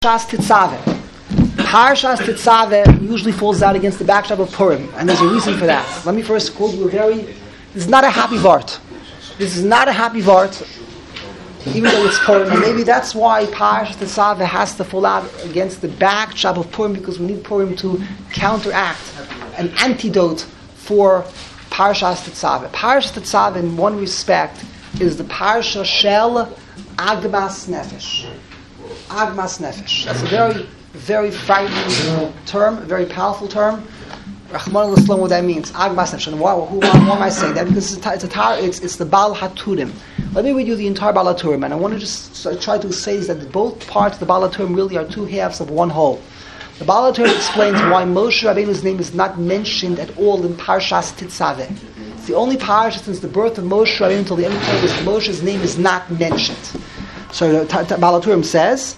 Parshas Tetzaveh. Parshas Tetzaveh usually falls out against the backdrop of Purim, and there's a reason for that. Let me first quote you this is not a happy vart. This is not a happy vart, even though it's Purim. And maybe that's why Parshas Tetzaveh has to fall out against the backdrop of Purim, because we need Purim to counteract an antidote for Parshas Tetzaveh. Parshas Tetzaveh, in one respect, is the Parsha Shel Agmas Nefesh. Agmas Nefesh. That's a very, very frightening term, a very powerful term. Rachmana litzlan, what that means. Agmas Nefesh. And why am I saying that? Because it's the Baal HaTurim. Let me read you the entire Baal HaTurim, and I want to just try to say that both parts of the Baal HaTurim really are two halves of one whole. The Baal HaTurim explains why Moshe Rabbeinu's name is not mentioned at all in Parshas Tetzaveh. It's the only parsha since the birth of Moshe Rabbeinu until the end of the Torah where Moshe's name is not mentioned. So the Baal HaTurim says,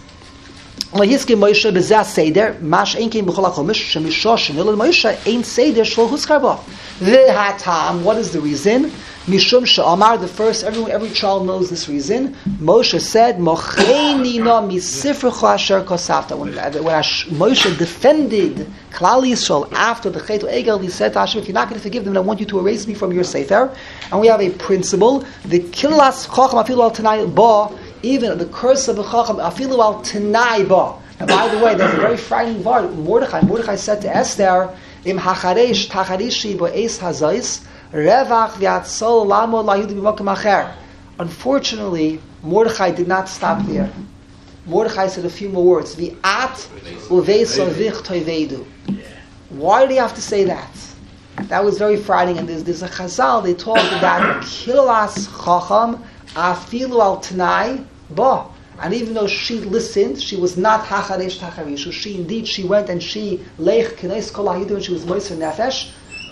Moshe bezeh seder, mash ein kein b'chol hachomish, shemishoshin, elo Moshe ein seder shlo huskar bo. V'hatam, what is the reason? Mishum she'amar, the first, every child knows this reason. Moshe said, Mocheini no misifrecho asher kosafta. When Moshe defended Klal Yisrael after the Chet Egel, he said to Hashem, if you're not going to forgive them, then I want you to erase me from your sefer. And we have a principle, the kilas chacham afilu al tanai ba, even the curse of the chacham afilu al tanai ba. Now, by the way, that's a very frightening word. Mordechai said to Esther, Im hacharesh tacharishi bo eis hazais, revach v'atzol lamo la yudu b'mokem acher. Unfortunately, Mordechai did not stop there. Mordechai said a few more words. V'at uveis avich toivedu. Why do you have to say that? That was very frightening. And there's a chazal, they talk about kilas chacham afilu al tanai ba. And even though she listened, she was not hacharesh tacharishu. She went and she leich k'neis kol hayidu, and she was moiser nefesh.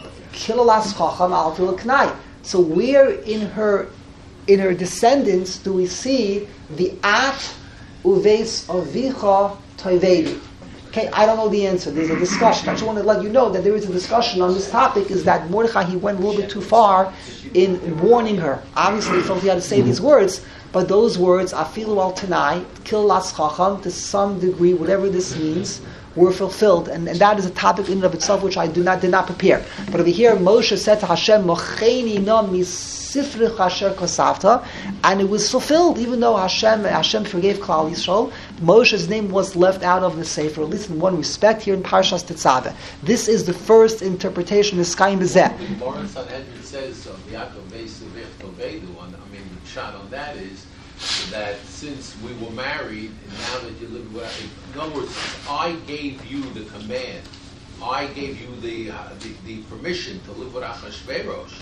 Kilas chacham al fil knai. So where in her descendants do we see the at uveis avicha toivedu? Okay, I don't know the answer. There's a discussion. I just want to let you know that there is a discussion on this topic. Is that Mordechai, he went a little bit too far in warning her. Obviously, he felt he had to say these words, but those words, afilu al tanai, kilas chacham, to some degree, whatever this means, were fulfilled, and that is a topic in and of itself which I did not prepare. But over here, Moshe said to Hashem, Mocheini no misifrich asher kosafta, and it was fulfilled, even though Hashem forgave Klal Yisrael. Moshe's name was left out of the Sefer, at least in one respect, here in Parshas Tetzaveh. This is the first interpretation of Skayim Bezeh. The Gemara Sanhedrin says, Yaakov Beis Tovedu, the shot on that is that since we were married, and now that you live with, in other words, I gave you the command, I gave you the permission to live with Achashverosh.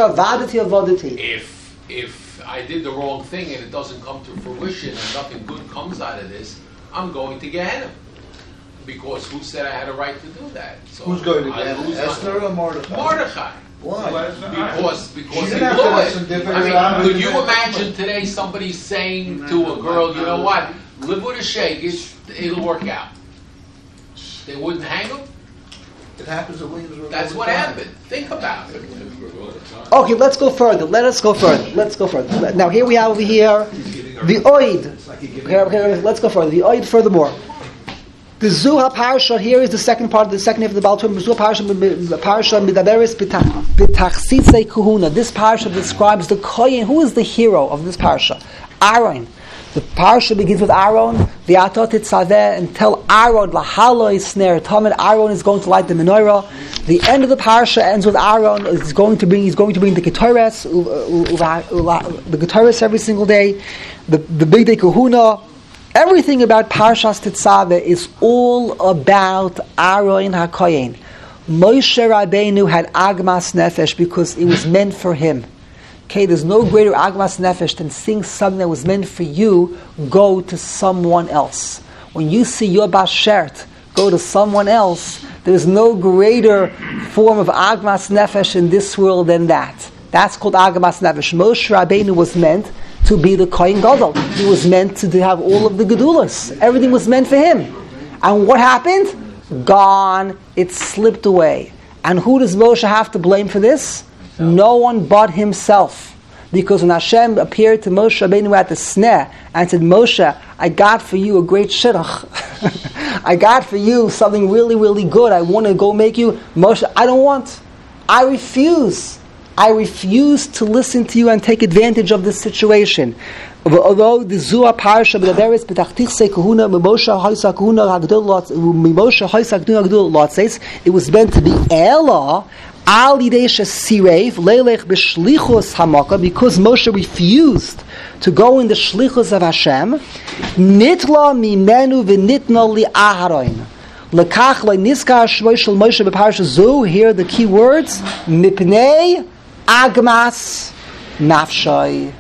If I did the wrong thing and it doesn't come to fruition and nothing good comes out of this, I'm going to Gehenna. Because who said I had a right to do that? So who's going to Gehenna? Esther or Mordechai? Mordechai. Why? Because he blew it. Could you imagine today somebody saying to a girl, you know what, live with a sheikh, it'll work out. They wouldn't hang him? It happens at Williamsburg. That's what happened. Think about it. Okay, let's go further. Let's go further. Now here we have over here the oid. Okay, let's go further. The oid furthermore. The Zuha Parsha here is the second part of the second half of the Baal Turim. The Zuha Parsha Midaberes B'Tachsitzei Kuhuna. This Parsha describes the Kohen. Who is the hero of this Parsha? Aaron. The Parsha begins with Aaron, the Atot Tetzaveh, and tell Aaron Lahaloi Snare Tamid. Aaron is going to light the menorah. The end of the Parsha ends with Aaron. He's going to bring the Ketores, the Ketores every single day. The Big Day Kuhuna. Everything about Parshas Tetzaveh is all about Aaron HaKohen. Moshe Rabbeinu had Agmas Nefesh because it was meant for him. Okay, there's no greater Agmas Nefesh than seeing something that was meant for you go to someone else. When you see your Bashert go to someone else, there's no greater form of Agmas Nefesh in this world than that. That's called Agmas Nefesh. Moshe Rabbeinu was meant to be the Kohen Gadol. He was meant to have all of the Gedulas. Everything was meant for him. And what happened? Gone. It slipped away. And who does Moshe have to blame for this? No one but himself. Because when Hashem appeared to Moshe Rabbeinu at the sneh and said, Moshe, I got for you a great shidduch. I got for you something really, really good. I want to go make you. Moshe, I don't want. I refuse. I refuse to listen to you and take advantage of this situation. Although the Zohar Parsha B'Daberes B'Tachtichsei Kahuna Mimoshe Haisa Kahuna Hagdol Mimoshe Haisa Kahuna Hagdol Lotzes, it was meant to be Ela Al Yidei Shesirev Leilech B'Shlichus Hamaka, because Moshe refused to go in the Shlichus of Hashem. Nitla Mimenu V'Nitna Li Aharon. Lekach Le'Niska Shmoi Shel Moshe B'Parsha Zu. Here are the key words: Mipnei Agmas Nafshai.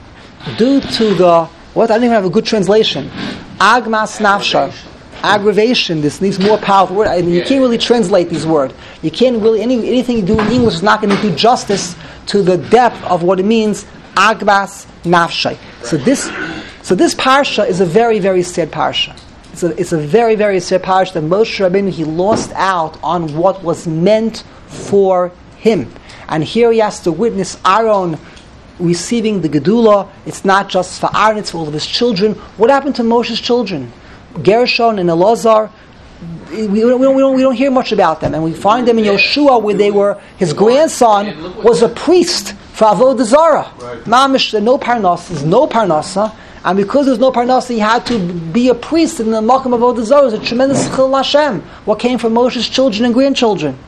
Due to the, what? I don't even have a good translation. Agmas Nafshai. Aggravation. This needs more powerful word. I mean, you can't really translate these words. You can't really, anything you do in English is not going to do justice to the depth of what it means. Agmas Nafshai. So this parsha is a very, very sad parsha. It's a very, very sad parsha that Moshe Rabbeinu, he lost out on what was meant for him. And here he has to witness Aaron receiving the Gedula. It's not just for Aaron, it's for all of his children. What happened to Moshe's children? Gershon and Elazar, we don't hear much about them. And we find them in Yoshua, where they were, his grandson was a priest for Avodah Zarah. Mamish, no Parnasa. And because there was no Parnasa, he had to be a priest in the Makam of Avodah Zarah. It was a tremendous Chil Hashem. What came from Moshe's children and grandchildren.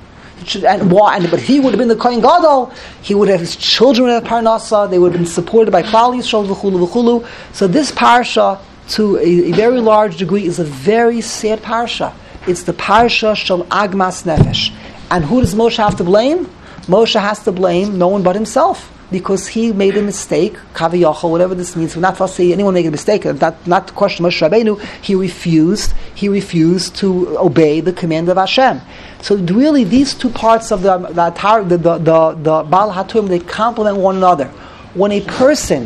But he would have been the Kohen Gadol. He would have, his children would have Parnasa. They would have been supported by Klal Yisrael, v'chulu v'chulu. So this parsha, to a very large degree, is a very sad parsha. It's the parsha shel Agmas Nefesh. And who does Moshe have to blame? Moshe has to blame no one but himself, because he made a mistake, kaviyachol, whatever this means. We're not supposed to say anyone made a mistake. Not to question Moshe Rabbeinu. He refused to obey the command of Hashem. So really, these two parts of the Baal HaTurim, they complement one another. When a person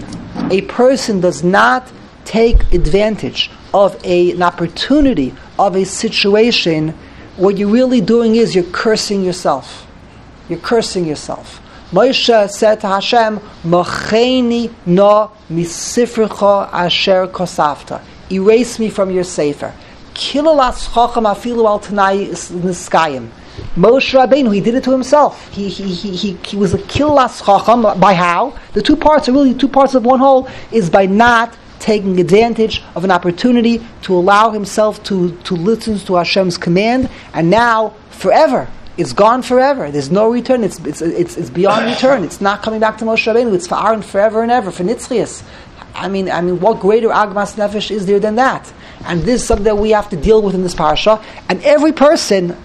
does not take advantage of an opportunity, of a situation, what you're really doing is you're cursing yourself. You're cursing yourself. Moshe said to Hashem, Mocheni no misifrecha asher kosafta. Erase me from your sefer. Kilalas chacham afilu al tanai niskayim. Moshe Rabbeinu, he did it to himself. He was a kilalas chacham. By how? The two parts are really two parts of one whole, is by not taking advantage of an opportunity to allow himself to listen to Hashem's command, and now forever. It's gone forever. There's no return. It's beyond return. It's not coming back to Moshe Rabbeinu. It's for Aaron forever and ever, for Nitzchias. I mean, what greater Agmas Nefesh is there than that? And this is something that we have to deal with in this parsha. And every person,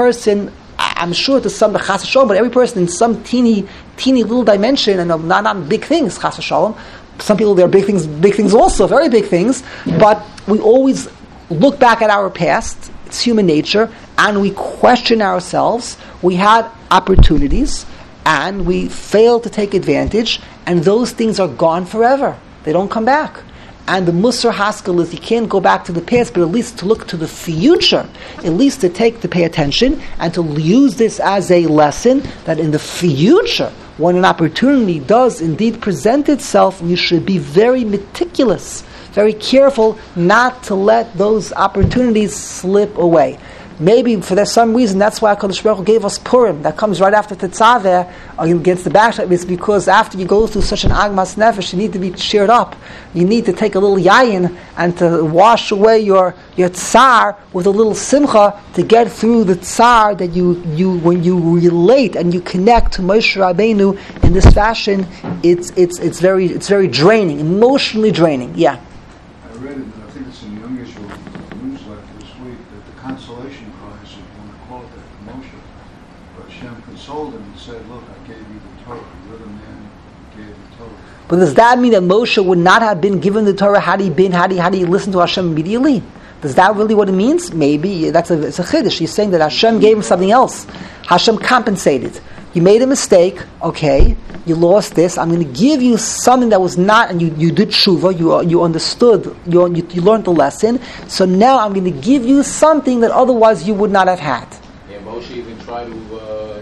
I'm sure to some Chas Shalom, but every person in some teeny little dimension, and not big things, Chas Shalom. Some people, there are big things also, very big things. But we always look back at our past. It's human nature, and we question ourselves. We had opportunities, and we failed to take advantage, and those things are gone forever. They don't come back. And the Musar Haskell is, you can't go back to the past, but at least to look to the future, at least to pay attention, and to use this as a lesson, that in the future, when an opportunity does indeed present itself, you should be very meticulous, very careful not to let those opportunities slip away. Maybe for some reason, that's why HaKadosh Baruch Hu gave us Purim. That comes right after Tetzaveh against the backshot. It's because after you go through such an Agmas Nefesh, you need to be cheered up. You need to take a little yayin and to wash away your tsar with a little simcha to get through the tsar that you when you relate and you connect to Moshe Rabbeinu in this fashion. It's very draining, emotionally draining. Yeah. I read it, and I think it's in the Young Israel newsletter this week, that the consolation prize, if you want to call it that, for Moshe, but Hashem consoled him and said, look, I gave you the Torah. You're the man who gave the Torah. But does that mean that Moshe would not have been given the Torah had he listened to Hashem immediately? Is that really what it means? Maybe it's a chiddush. He's saying that Hashem gave him something else. Hashem compensated. You made a mistake, okay, you lost this, I'm going to give you something that was not, and you did tshuva, you understood, you learned the lesson, so now I'm going to give you something that otherwise you would not have had. Yeah, Moshe even tried to,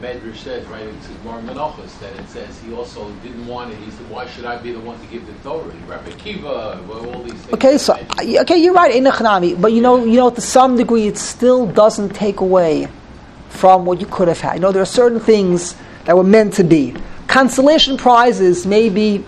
Medrash says, right, it's Gemara Menachos, that it says he also didn't want it. He said, why should I be the one to give the Torah? Rabbi Kiva, all these things. Okay, so you're right, Einachnami, but you know, to some degree, it still doesn't take away from what you could have had. There are certain things that were meant to be. Consolation prizes may be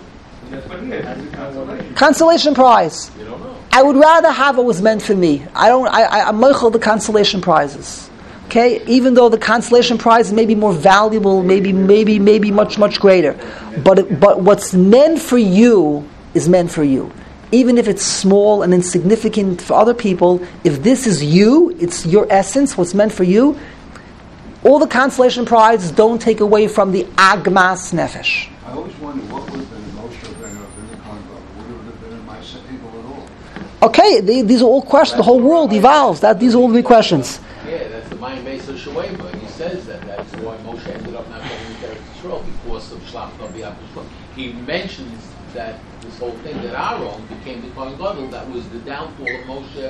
consolation prize. You don't know. I would rather have what was meant for me. I'm meichel the consolation prizes. Okay, even though the consolation prize may be more valuable, maybe much greater, but what's meant for you is meant for you. Even if it's small and insignificant for other people, if this is you, it's your essence, what's meant for you, all the consolation prizes don't take away from the agmas nefesh. I always wonder what would have been Moshe Rabbeinu in the Congo. Would it have been in my people at all? Okay, these are all questions. The whole world evolves. These are all the big questions. Yeah, that's the Mayim Beis of Shewema. He says that's why Moshe ended up not going to Eretz Yisrael because of Shlach Nabi Abishua. He mentions that this whole thing that Aaron became the Kohen Gadol, that was the downfall of Moshe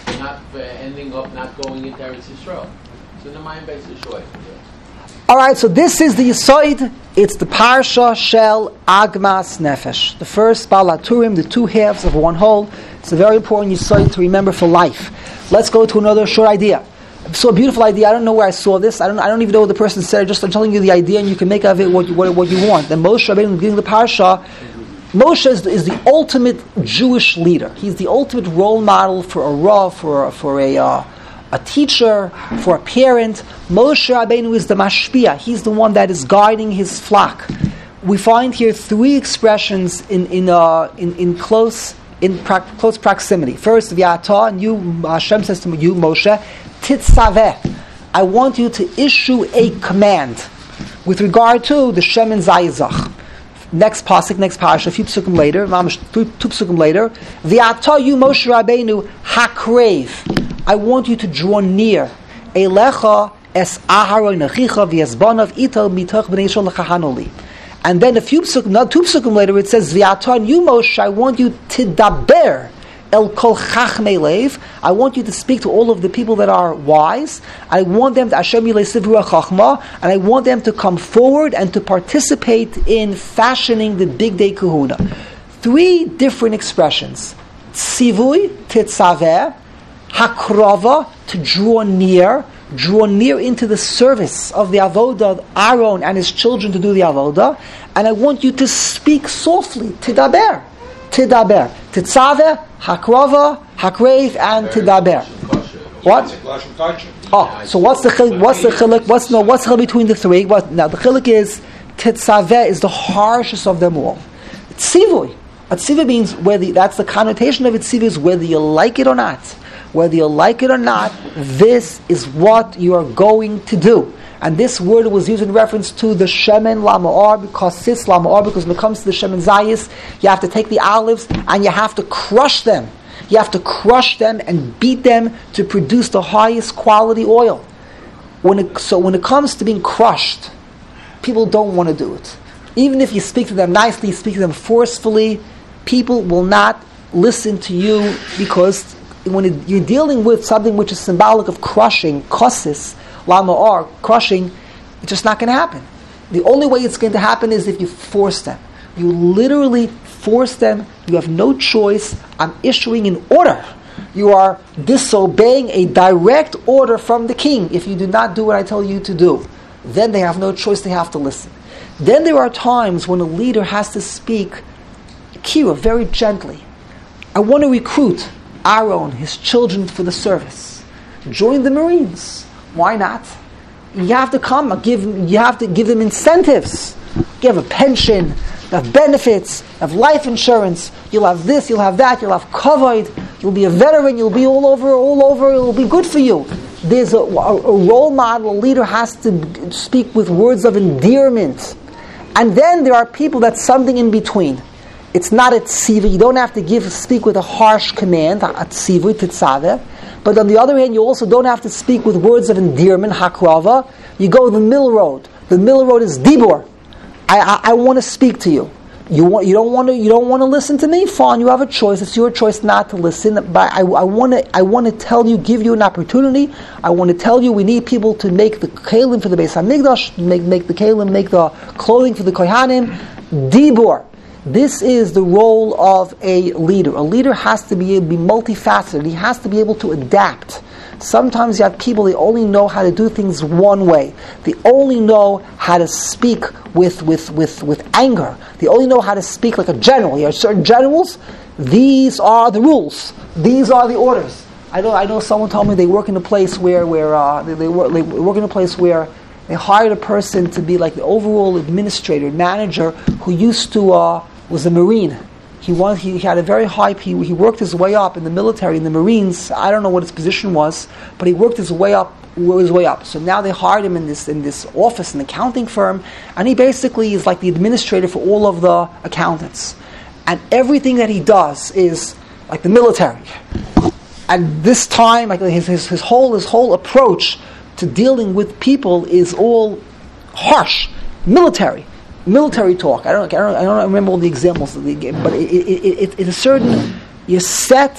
ending up not going into Eretz Yisrael. So the Mayim Beis of Shewema. All right, so this is the Yisoid. It's the Parsha Shel Agmas Nefesh. The first Balaturim, the two halves of one whole. It's a very important Yisoid to remember for life. Let's go to another short idea. I saw a beautiful idea. I don't know where I saw this. I don't even know what the person said. I'm telling you the idea, and you can make of it what you want. Then Moshe Rabbeinu, beginning of the Parsha, Moshe is the ultimate Jewish leader. He's the ultimate role model for a Rav, for a teacher, for a parent. Moshe Rabbeinu is the mashpia. He's the one that is guiding his flock. We find here three expressions in close proximity. First, V'yata, and you, Hashem says to you, Moshe, Titzaveh, I want you to issue a command with regard to the Shemen Zayizach. Next pasuk, next parasha, a few psukim later, two psukim later, V'yata you Moshe Rabbeinu hakrev, I want you to draw near. Elecha es Aharon achicha v'yezbanav ital mitoch b'nei Yisrael lechahanoli. And then two psukim later, it says V'yata you Moshe, I want you to daber el kol chachmei leiv. I want you to speak to all of the people that are wise. I want them to Hashem yilei sivra chachma, and I want them to come forward and to participate in fashioning the big day kahuna. Three different expressions: tzivui, titzaveh; hakrava, to draw near into the service of the avodah, Aaron and his children to do the avodah, and I want you to speak softly, tidaber, titzaveh, hakrava, hakrev, and tidaber. What? So what's the chiluk? What's the chiluk between the three? Now the chiluk is titzaveh is the harshest of them all. Tzivui. A tzivui means that's the connotation of it. Tzivui is whether you like it or not. Whether you like it or not, this is what you are going to do. And this word was used in reference to the Shemen Lama'ar, because when it comes to the Shemen Zayis, you have to take the olives and you have to crush them. You have to crush them and beat them to produce the highest quality oil. When it comes to being crushed, people don't want to do it. Even if you speak to them nicely, speak to them forcefully, people will not listen to you, because when you're dealing with something which is symbolic of crushing, kosis, lama'ar, crushing, it's just not going to happen. The only way it's going to happen is if you force them. You literally force them. You have no choice. I'm issuing an order. You are disobeying a direct order from the king. If you do not do what I tell you to do, then they have no choice. They have to listen. Then there are times when a leader has to speak kira, very gently. I want to recruit Aaron, his children, for the service. Join the Marines. Why not? You have to come. You have to give them incentives. You have a pension. You have benefits. You have life insurance. You'll have this. You'll have that. You'll have kavod. You'll be a veteran. You'll be all over. It'll be good for you. There's a role model. A leader has to speak with words of endearment. And then there are people that's something in between. It's not a tziva. You don't have to speak with a harsh command, a tziva, titzaveh. But on the other hand, you also don't have to speak with words of endearment, hakrava. You go the middle road. The middle road is dibor. I want to speak to you. You don't want to listen to me? Fine, you have a choice. It's your choice not to listen. But I want to tell you, give you an opportunity. I want to tell you, we need people to make the kelim for the Beis Hamikdash, make the kelim, make the clothing for the kohanim. Dibur. This is the role of a leader. A leader has to be multifaceted. He has to be able to adapt. Sometimes you have people, they only know how to do things one way. They only know how to speak with anger. They only know how to speak like a general. You have certain generals, these are the rules. These are the orders. I know someone told me they work in a place where they work in a place where they hired a person to be like the overall administrator, manager, who used to was a Marine. He had a very high. He worked his way up in the military, in the Marines. I don't know what his position was, but he worked his way up. So now they hired him in this office, an accounting firm, and he basically is like the administrator for all of the accountants. And everything that he does is like the military. And this time, like his whole approach to dealing with people is all harsh, military talk. I don't remember all the examples, but it's a certain. You're set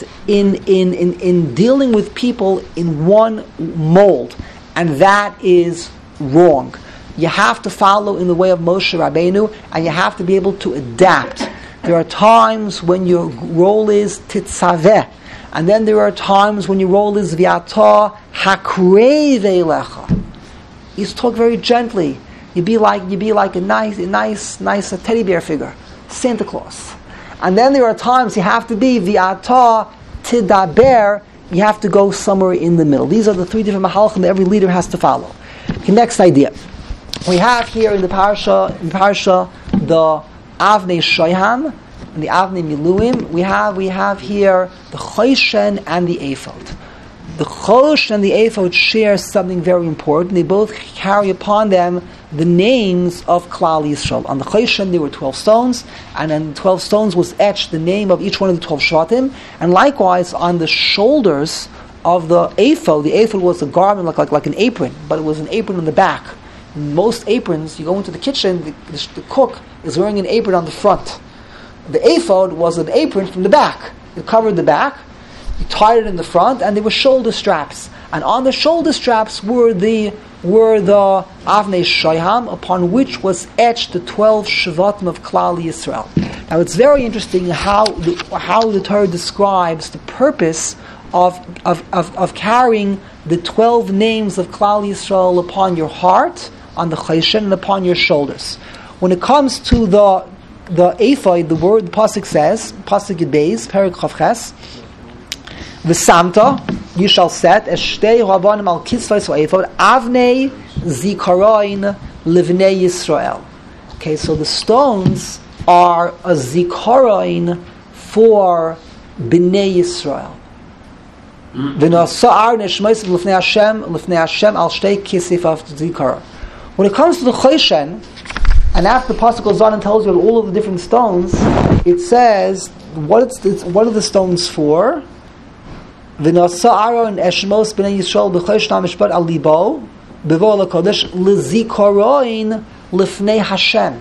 in dealing with people in one mold, and that is wrong. You have to follow in the way of Moshe Rabbeinu, and you have to be able to adapt. There are times when your role is titzaveh, and then there are times when your role is viata hakrei veilecha. You talk very gently. You be like a nice teddy bear figure, Santa Claus. And then there are times you have to be viata tidaber. You have to go somewhere in the middle. These are the three different mahalchim that every leader has to follow. Okay, next idea. We have here in the parsha the Avnei Shoyham and the Avnei Miluim. We have here the Choshen and the Ephod. The Chosh and the Ephod share something very important. They both carry upon them the names of Klal Yisrael. On the Choshen there were 12 stones, and on the 12 stones was etched the name of each one of the 12 Shvatim. And likewise on the shoulders of the ephod was a garment like an apron, but it was an apron on the back. In most aprons, you go into the kitchen, the cook is wearing an apron on the front. The ephod was an apron from the back. It covered the back. You tied it in the front, and there were shoulder straps. And on the shoulder straps were the Avnei Shoyham, upon which was etched the 12 Shvatim of Klal Yisrael. Now it's very interesting how the Torah describes the purpose of carrying the 12 names of Klal Yisrael upon your heart, on the Choshen, and upon your shoulders. When it comes to the ephod, the pasuk says, pasuk Yud Beis, Perek Chav Ches, V'samta, you shall set eshtei rabbanim al kisvos ha'ephod avnei zikaron livnei Yisrael. Okay, so the stones are a zikaron for bnei Yisrael. V'nasa'ar neshmeisav lifnei Hashem al shtei kisif of zikaron. When it comes to the Choshen, and after the pasuk goes on and tells you all of the different stones, it says what are the stones for? V'nasa Aaron eshmos b'nei Yisrael b'choshna mishpat al libo b'vo l'kodesh l'zikaron l'fnei Hashem.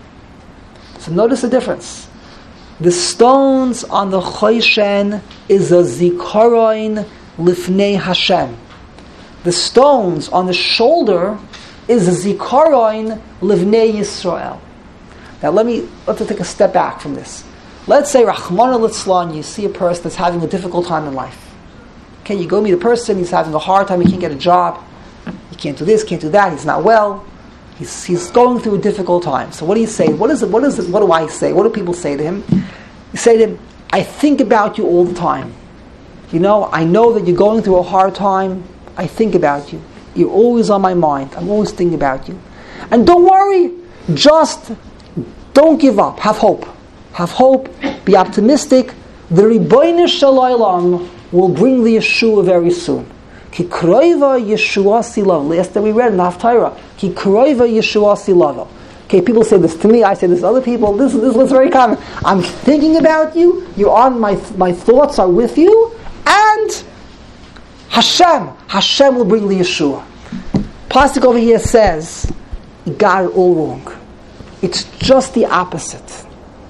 So notice the difference. The stones on the Choshen is a zikaron l'fnei Hashem. The stones on the shoulder is a zikaron l'fnei Yisrael. Now let's take a step back from this. Let's say Rachmana litzlan, you see a person that's having a difficult time in life. Okay, you go meet a person, he's having a hard time, he can't get a job, he can't do this, can't do that, he's not well, he's going through a difficult time. So what do you say? What do I say? What do people say to him? You say to him, I think about you all the time. I know that you're going through a hard time, I think about you. You're always on my mind, I'm always thinking about you. And don't worry, just don't give up, have hope. Have hope, be optimistic. The Ribono Shel Olam will bring the Yeshua very soon. Ki kroiva Yeshua silavo. Last that we read in the Haftarah. Ki kroiva Yeshua silavo. Okay, people say this to me, I say this to other people. This is very common. I'm thinking about you, you're on my thoughts are with you, and Hashem will bring the Yeshua. Pasuk over here says, you got it all wrong. It's just the opposite.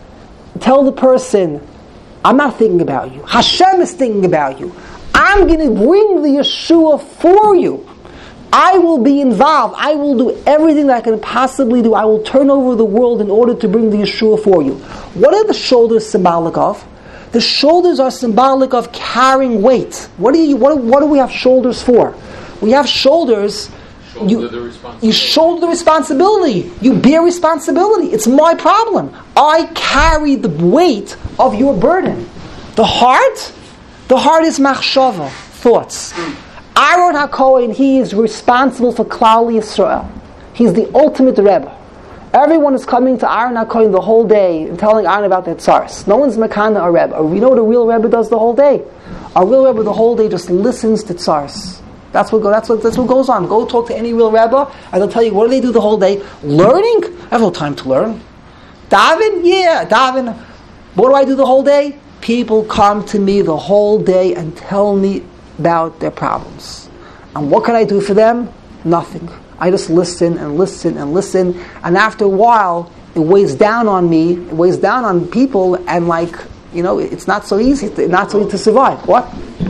tell the person, I'm not thinking about you. Hashem is thinking about you. I'm going to bring the Yeshua for you. I will be involved. I will do everything that I can possibly do. I will turn over the world in order to bring the Yeshua for you. What are the shoulders symbolic of? The shoulders are symbolic of carrying weight. What do we have shoulders for? We have shoulders. You shoulder the responsibility. You bear responsibility. It's my problem. I carry the weight of your burden. The heart is machshava, thoughts. Aaron HaKohen, he is responsible for Klal Yisrael. He's the ultimate Rebbe. Everyone is coming to Aaron HaKohen the whole day and telling Aaron about their tzaras. No one's makana a Rebbe. We know what a real Rebbe does the whole day. A real Rebbe the whole day just listens to tzaras. That's what goes on. Go talk to any real Rebbe, and they'll tell you, what do they do the whole day? Learning? I have no time to learn. Daven? Yeah, daven. What do I do the whole day? People come to me the whole day and tell me about their problems. And what can I do for them? Nothing. I just listen and listen and listen, and after a while, it weighs down on me, it weighs down on people, and it's not so easy to survive. What?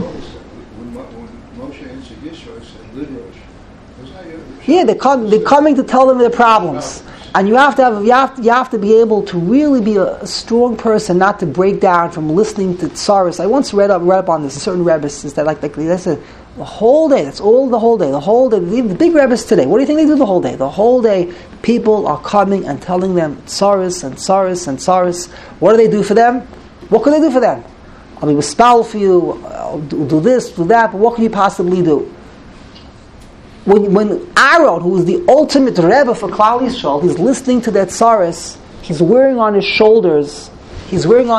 Yeah, they're coming to tell them their problems, and you have to be able to really be a strong person, not to break down from listening to tzaras. I once read up on this. Certain rebbes that they said the whole day. That's all the whole day. The whole day. The big rebbes today. What do you think they do the whole day? The whole day, people are coming and telling them tzaras and tzaras and tzaras. What do they do for them? What can they do for them? I'll be respal for you. I'll do this, do that. But what can you possibly do? When Aaron, who is the ultimate Rebbe for Klal Yisrael, he's listening to that tzaras, he's wearing on his shoulders the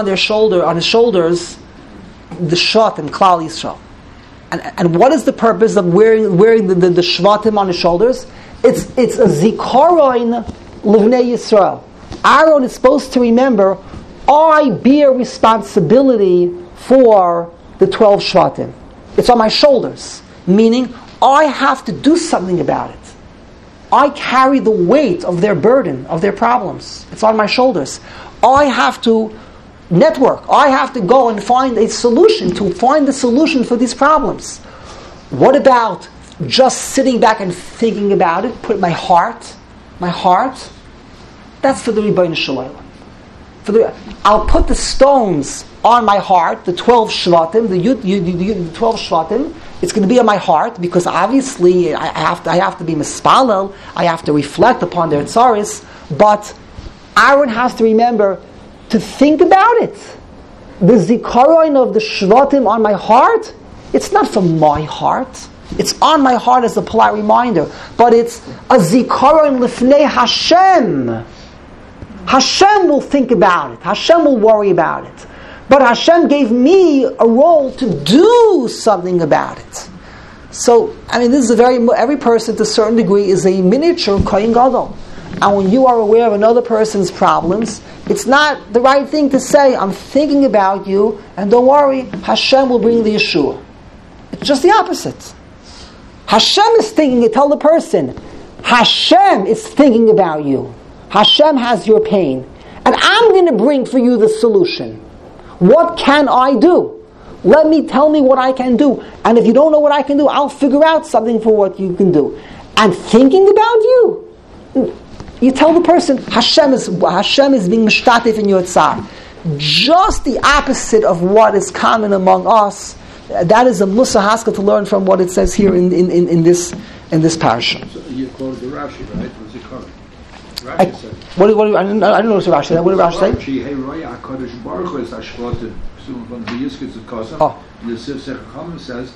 shvat and Klal Yisrael. And what is the purpose of wearing the shvatim on his shoulders? It's a zikaron livnei Yisrael. Aaron is supposed to remember, I bear responsibility for the 12 shvatim. It's on my shoulders, meaning I have to do something about it. I carry the weight of their burden, of their problems. It's on my shoulders. I have to network. I have to go and find the solution for these problems. What about just sitting back and thinking about it? Put my heart, that's for the Rebbeinu Shalom. I'll put the stones on my heart, the 12 shvatim, the 12 shvatim. It's going to be on my heart because obviously I have to be mispalel. I have to reflect upon their tzaris. But Aaron has to remember to think about it. The zikaron of the shvatim on my heart, it's not from my heart. It's on my heart as a polite reminder. But it's a zikaron lifnei Hashem. Hashem will think about it. Hashem will worry about it. But Hashem gave me a role to do something about it. So, this is every person to a certain degree is a miniature Kohen Gadol. And when you are aware of another person's problems, it's not the right thing to say, I'm thinking about you, and don't worry, Hashem will bring the Yeshua. It's just the opposite. Hashem is thinking, tell the person, Hashem is thinking about you. Hashem has your pain. And I'm going to bring for you the solution. What can I do? Tell me what I can do. And if you don't know what I can do, I'll figure out something for what you can do. And thinking about you, you tell the person, Hashem is being mishtatif in your tzar. Just the opposite of what is common among us. That is a musa haskell to learn from what it says here in this parasha. So you quoted the Rashi, right? What's it called? I don't know what Rashi said. What did Rashi say? The Sifsech Common says,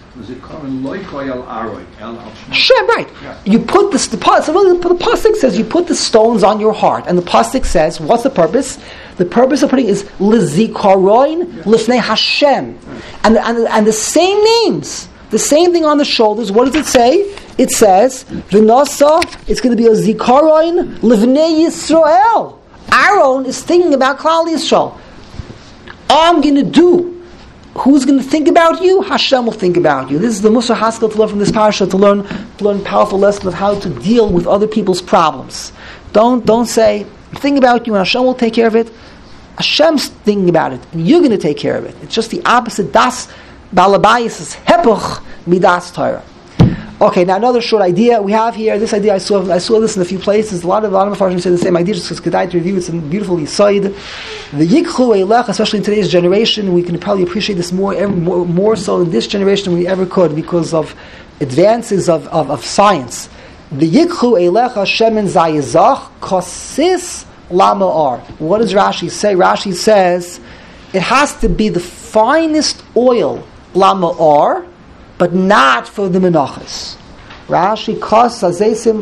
Sure, right. Yeah. You put the pasuk says you put the stones on your heart, and the pasuk says, what's the purpose? The purpose of putting is lizikaron lifnei Hashem, and the same names, the same thing on the shoulders. What does it say? It says v'nasa. It's going to be a zikaron livnei Yisrael. Aaron is thinking about Klal Yisrael. I'm going to do. Who's going to think about you? Hashem will think about you. This is the Musa Haskell to learn from this parasha, to learn powerful lessons of how to deal with other people's problems. Don't say, think about you and Hashem will take care of it. Hashem's thinking about it, and you're going to take care of it. It's just the opposite. Das Balabayis is hepuch midas Torah. Okay, now another short idea we have here. This idea I saw this in a few places. A lot of Mepharshim say the same idea. Just because Kedai to review, it's a beautiful Yisod. The Yikchu Eilech, especially in today's generation, we can probably appreciate this more so in this generation than we ever could because of advances of science. The Yikchu Eilech Shemen Zayizach Kosis Lama'ar. What does Rashi say? Rashi says it has to be the finest oil Lama'ar, but not for the menachas. Rashi kos azesim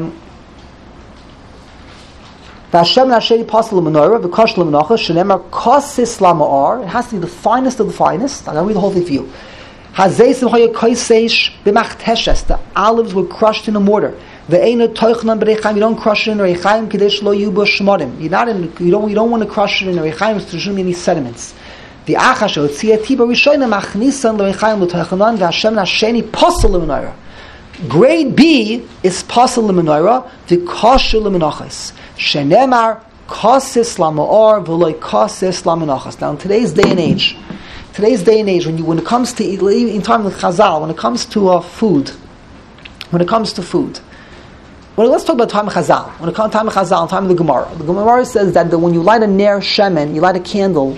v'Hashem nasheri pasal l'menorah v'kosh l'menachas shenemar kosis lama'ar. It has to be the finest of the finest. I'm going to read the whole thing for you. Hazesim hoya koiseish b'machteshes. The olives were crushed in a mortar. Ve'ena toichnan b'reichaim. You don't crush it in reichaim kadesh lo yubo shmodim. You don't want to crush it in reichaim. There shouldn't be any sediments. The achash otzia tiba rishona machnisan loichaim l'toichanan v'Hashem nasheni pasal l'menorah. Grade B is pasal l'menorah v'kosher l'menachas. Shenemar kosis lama'or v'loi kosis l'menachas. Now in today's day and age, when it comes to in time of Chazal, when it comes to food, well, let's talk about time of Chazal. When it comes to time of Chazal, time of the Gemara says that when you light a ner shemen, you light a candle.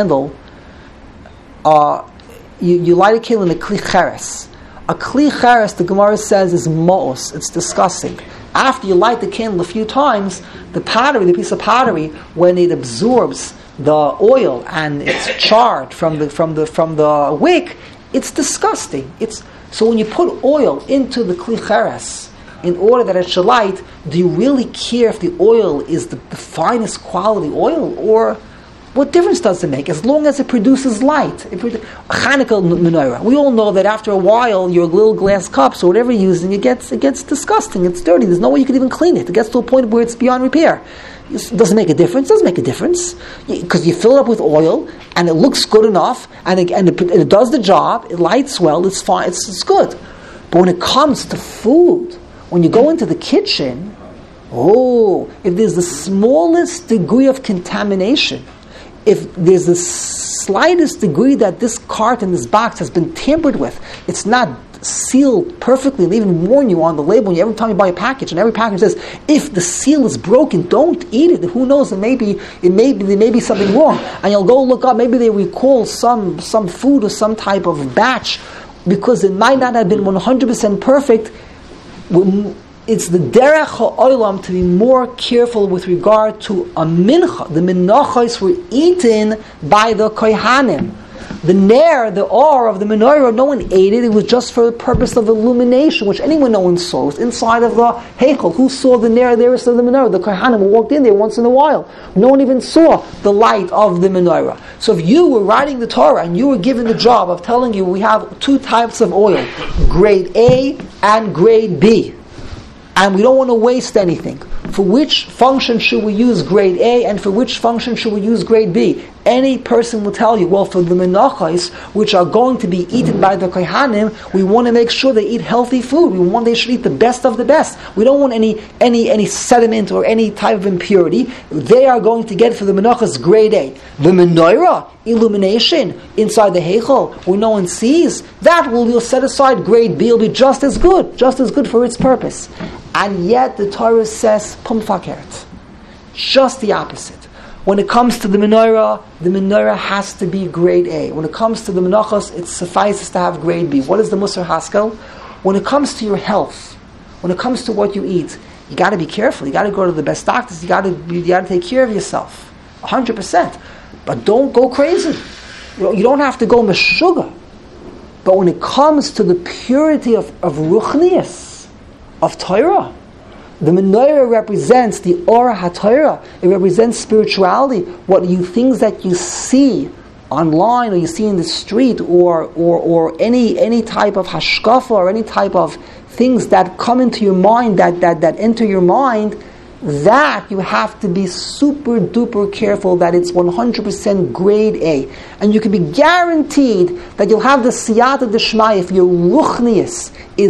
You light a candle in a kli cheres. A kli cheres, the Gemara says, is mo'os. It's disgusting. After you light the candle a few times, the piece of pottery, when it absorbs the oil and it's charred from the wick, it's disgusting. So when you put oil into the kli cheres in order that it should light, do you really care if the oil is the finest quality oil, or what difference does it make? As long as it produces light. Chanukah menorah. We all know that after a while, your little glass cups or whatever you're using, it gets disgusting. It's dirty. There's no way you can even clean it. It gets to a point where it's beyond repair. It doesn't make a difference. It doesn't make a difference because you fill it up with oil and it looks good enough and it does the job. It lights well. It's fine. It's good. But when it comes to food, when you go into the kitchen, if there's the smallest degree of contamination, if there's the slightest degree that this carton, this box has been tampered with, it's not sealed perfectly. They even warn you on the label every time you buy a package, and every package says, if the seal is broken, don't eat it. Who knows? There may be something wrong. And you'll go look up, maybe they recall some food or some type of batch, because it might not have been 100% perfect. It's the derech ha'olam to be more careful with regard to a mincha. The minachos were eaten by the kohanim. The ner, the or of the menorah, no one ate it. It was just for the purpose of illumination, which no one saw. It was inside of the heichal. Who saw the ner there of the menorah? The kohanim who walked in there once in a while. No one even saw the light of the menorah. So if you were writing the Torah and you were given the job of telling you we have two types of oil, grade A and grade B, and we don't want to waste anything, for which function should we use grade A and for which function should we use grade B? Any person will tell you, well, for the menachos, which are going to be eaten by the kohanim, we want to make sure they eat healthy food. They should eat the best of the best. We don't want any sediment or any type of impurity. They are going to get for the menachos grade A. The menorah, illumination inside the heichal where no one sees, that will set aside grade B. Will be just as good for its purpose. And yet the Torah says pum fakert, just the opposite. When it comes to the menorah has to be grade A. When it comes to the menachos, it suffices to have grade B. What is the Musar Haskel? When it comes to your health, when it comes to what you eat, you got to be careful. You got to go to the best doctors. You got to take care of yourself, 100%. But don't go crazy. You don't have to go meshuga. But when it comes to the purity of ruchnius, of Torah, the menorah represents the Ora HaTorah. It represents spirituality. Things that you see online or you see in the street or any type of hashkafa or any type of things that come into your mind that enter your mind, that you have to be super duper careful that it's 100% grade A. And you can be guaranteed that you'll have the siyata d'shmai if your ruchnius is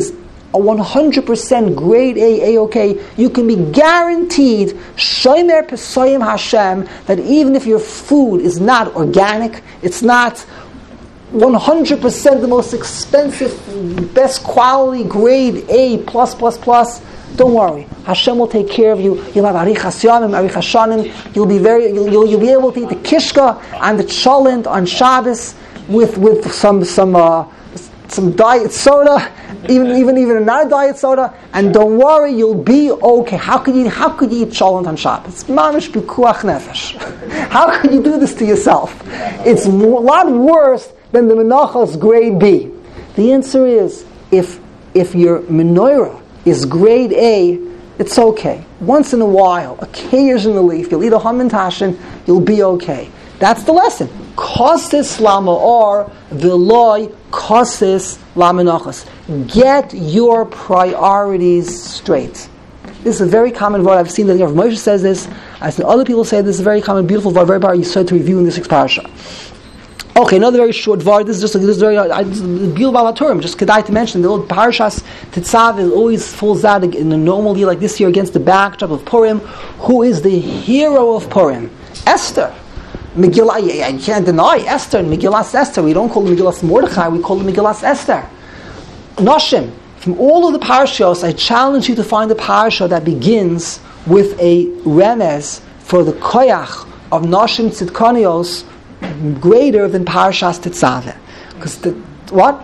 a 100% grade A-OK, you can be guaranteed Shomer Pesayim Hashem, that even if your food is not organic, it's not 100% the most expensive, best quality, grade A+++, don't worry. Hashem will take care of you. You'll have arichas yamim, arichas shanim. You'll be able to eat the kishka and the cholent on Shabbos with some diet soda, even not a diet soda. And don't worry, you'll be okay. How could you eat cholent on Shabbos? It's mamish pikuach nefesh. How could you do this to yourself? It's a lot worse than the menachos grade B. The answer is, if your menorah is grade A, it's okay. Once in a while, occasionally, if you'll eat a haman tashin, you'll be okay. That's the lesson. Kosis lama'or v'loy kosis lamenachos. Get your priorities straight. This is a very common word. I've seen that Rav Moshe says this. I've seen other people say this is a very common, beautiful word, very powerful. You said to review in this parasha. Okay, another very short word. This is very Gil Balaturim. Just kedai to mention the old Parashas Tetzav is always falls out in a normal year like this year against the backdrop of Purim. Who is the hero of Purim? Esther. Megillah. You can't deny Esther and Megillas Esther. We don't call them Megillas Mordechai. We call them Megillas Esther. Noshim. From all of the parashos, I challenge you to find a parasha that begins with a remez for the koyach of Noshim Tzidkonios greater than Parashas Tetzaveh. Because what?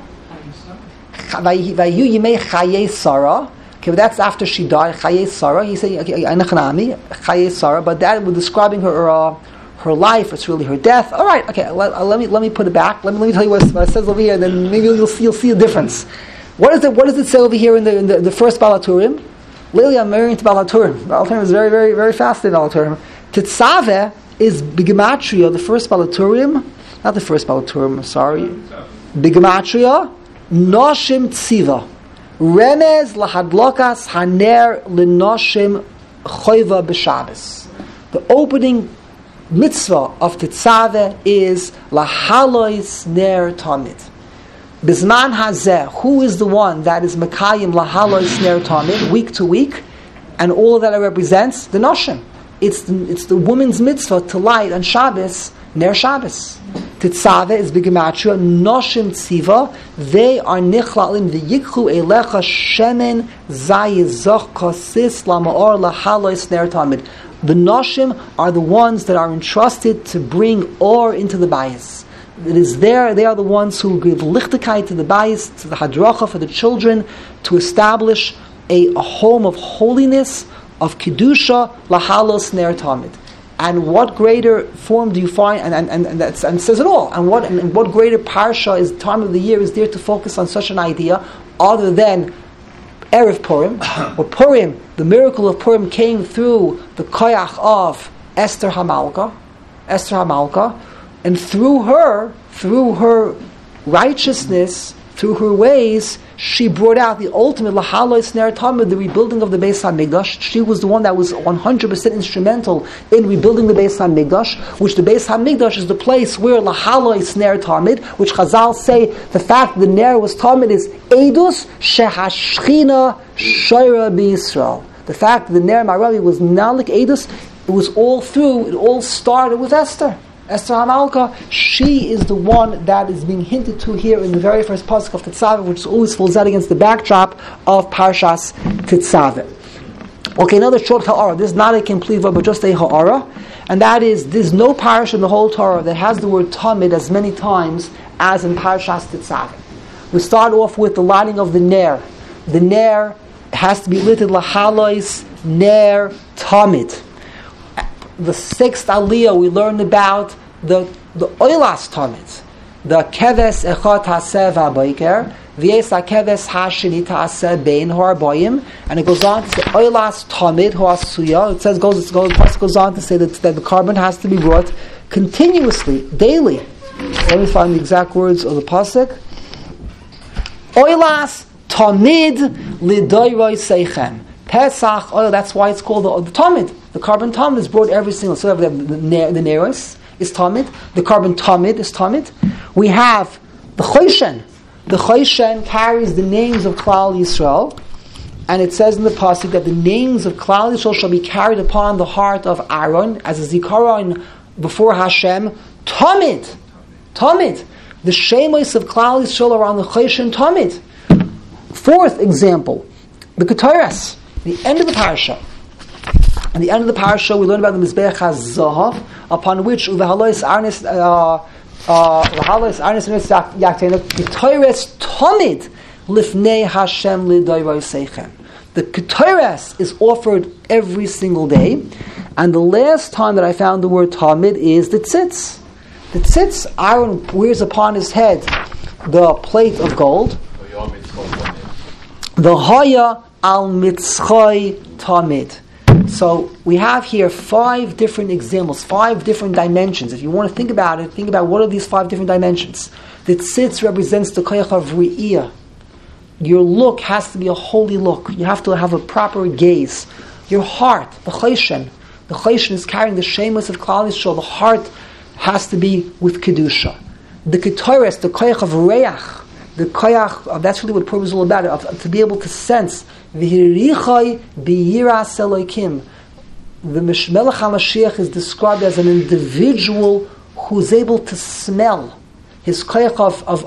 Vayu Yimei Chayei Sarah. Okay, but that's after she died. Chayei Sarah. He said, Anachanami, Chayei Sarah, but that was describing her life. It's really her death. All right. Okay. Let me put it back. Let me tell you what it says over here. Then maybe you'll see a difference. What does it say over here in the first Balaturim? Lately, I'm marrying to Balaturim. Balaturim is very, very, very fast in Balaturim. Tetzaveh is Bigematria, the first Balaturim, not the first Balaturim, sorry. Bigematria, Noshim Tziva. Remez lahadlokas haner lenoshim choiva b'Shabbos. The opening mitzvah of Tetzaveh is lahalois ner tamid. Bisman hazeh, who is the one that is mekayim lahalois ner tamid, week to week, and all that it represents? The noshim. It's the woman's mitzvah to light on Shabbos, Ner Shabbos. Tetzaveh is Bigematria, Noshim Tziva, they are Nichlalim, V'yikhu Elecha Shemen Zayizoch Kosis Lama'or Lahalois Ner Tamid. The Noshim are the ones that are entrusted to bring or into the bayis. It is they are the ones who give lichtigkeit to the bayis, to the hadracha for the children, to establish a home of holiness, of Kedusha, Lahalos Ner Tamid. And what greater form do you find, and says it all, and what greater parsha is time of the year is there to focus on such an idea other than Erev Purim, or Purim, the miracle of Purim came through the koyach of Esther Hamalka, and through her righteousness, through her ways, she brought out the ultimate Lahalois Ner Tamid, the rebuilding of the Beis HaMikdash. She was the one that was 100% instrumental in rebuilding the Beis HaMikdash, which the Beis HaMikdash is the place where Lahalois Ner Tamid, which Chazal say the fact that the Ner was Tamid is Eidus Shehashchina Shoira B'Yisrael. The fact that the Ner Maravi was Nalik Eidus, it all started with Esther. Esther Hamalka, she is the one that is being hinted to here in the very first pasuk of Tetzaveh, which always falls out against the backdrop of Parshas Tetzaveh. Okay, another short ha'ara. This is not a complete verb, but just a ha'ara. And that is, there's no parish in the whole Torah that has the word tamid as many times as in Parshas Tetzaveh. We start off with the lighting of the ner. The ner has to be lit lahalois ner tamid. The sixth aliyah we learned about the oilas tamid, the keves echot haseh v'aboiker, v'yes keves hashini taseh bein harboyim, and it goes on to say oilas tamid hoasuya. It goes on to say that the carbon has to be brought continuously, daily. Let me find the exact words of the pasuk. Oilas tamid lidoyroi seichem. Pesach oil. That's why it's called the tamid. The carbon tamid is brought every single. So the neros is tamid. The carbon tamid is tamid. We have the choshen. The Choshen carries the names of Klal Yisrael, and it says in the pasuk that the names of Klal Yisrael shall be carried upon the heart of Aaron as a zikaron before Hashem. Tamid. The shemos of Klal Yisrael are on the Choshen Tamid. Fourth example, the Keturos, the end of the parasha. At the end of the parasha, we learn about the Mizbeach HaZahav, upon which Uvahalois Arnis Yaktena Keturos Tamid Lifnei Hashem L'Doyroi Seichem. The Keturos is offered every single day, and the last time that I found the word Tamid is the tzitz. The tzitz, Aaron wears upon his head the plate of gold. The Haya al Mitzchai Tamid. So we have here 5 different examples, 5 different dimensions. If you want to think about it, think about what are these 5 different dimensions. The tzitz represents the koyach of Re'iyah. Your look has to be a holy look. You have to have a proper gaze. Your heart, the Choshen. The Choshen is carrying the shemos of Klal Yisrael. The heart has to be with Kedusha. The Keturos, the koyach of Reach. The koyach, that's really what Purim is all about, to be able to sense. V'hirichai biyiras Elokim. The Melech HaMashiach is described as an individual who's able to smell. His koyach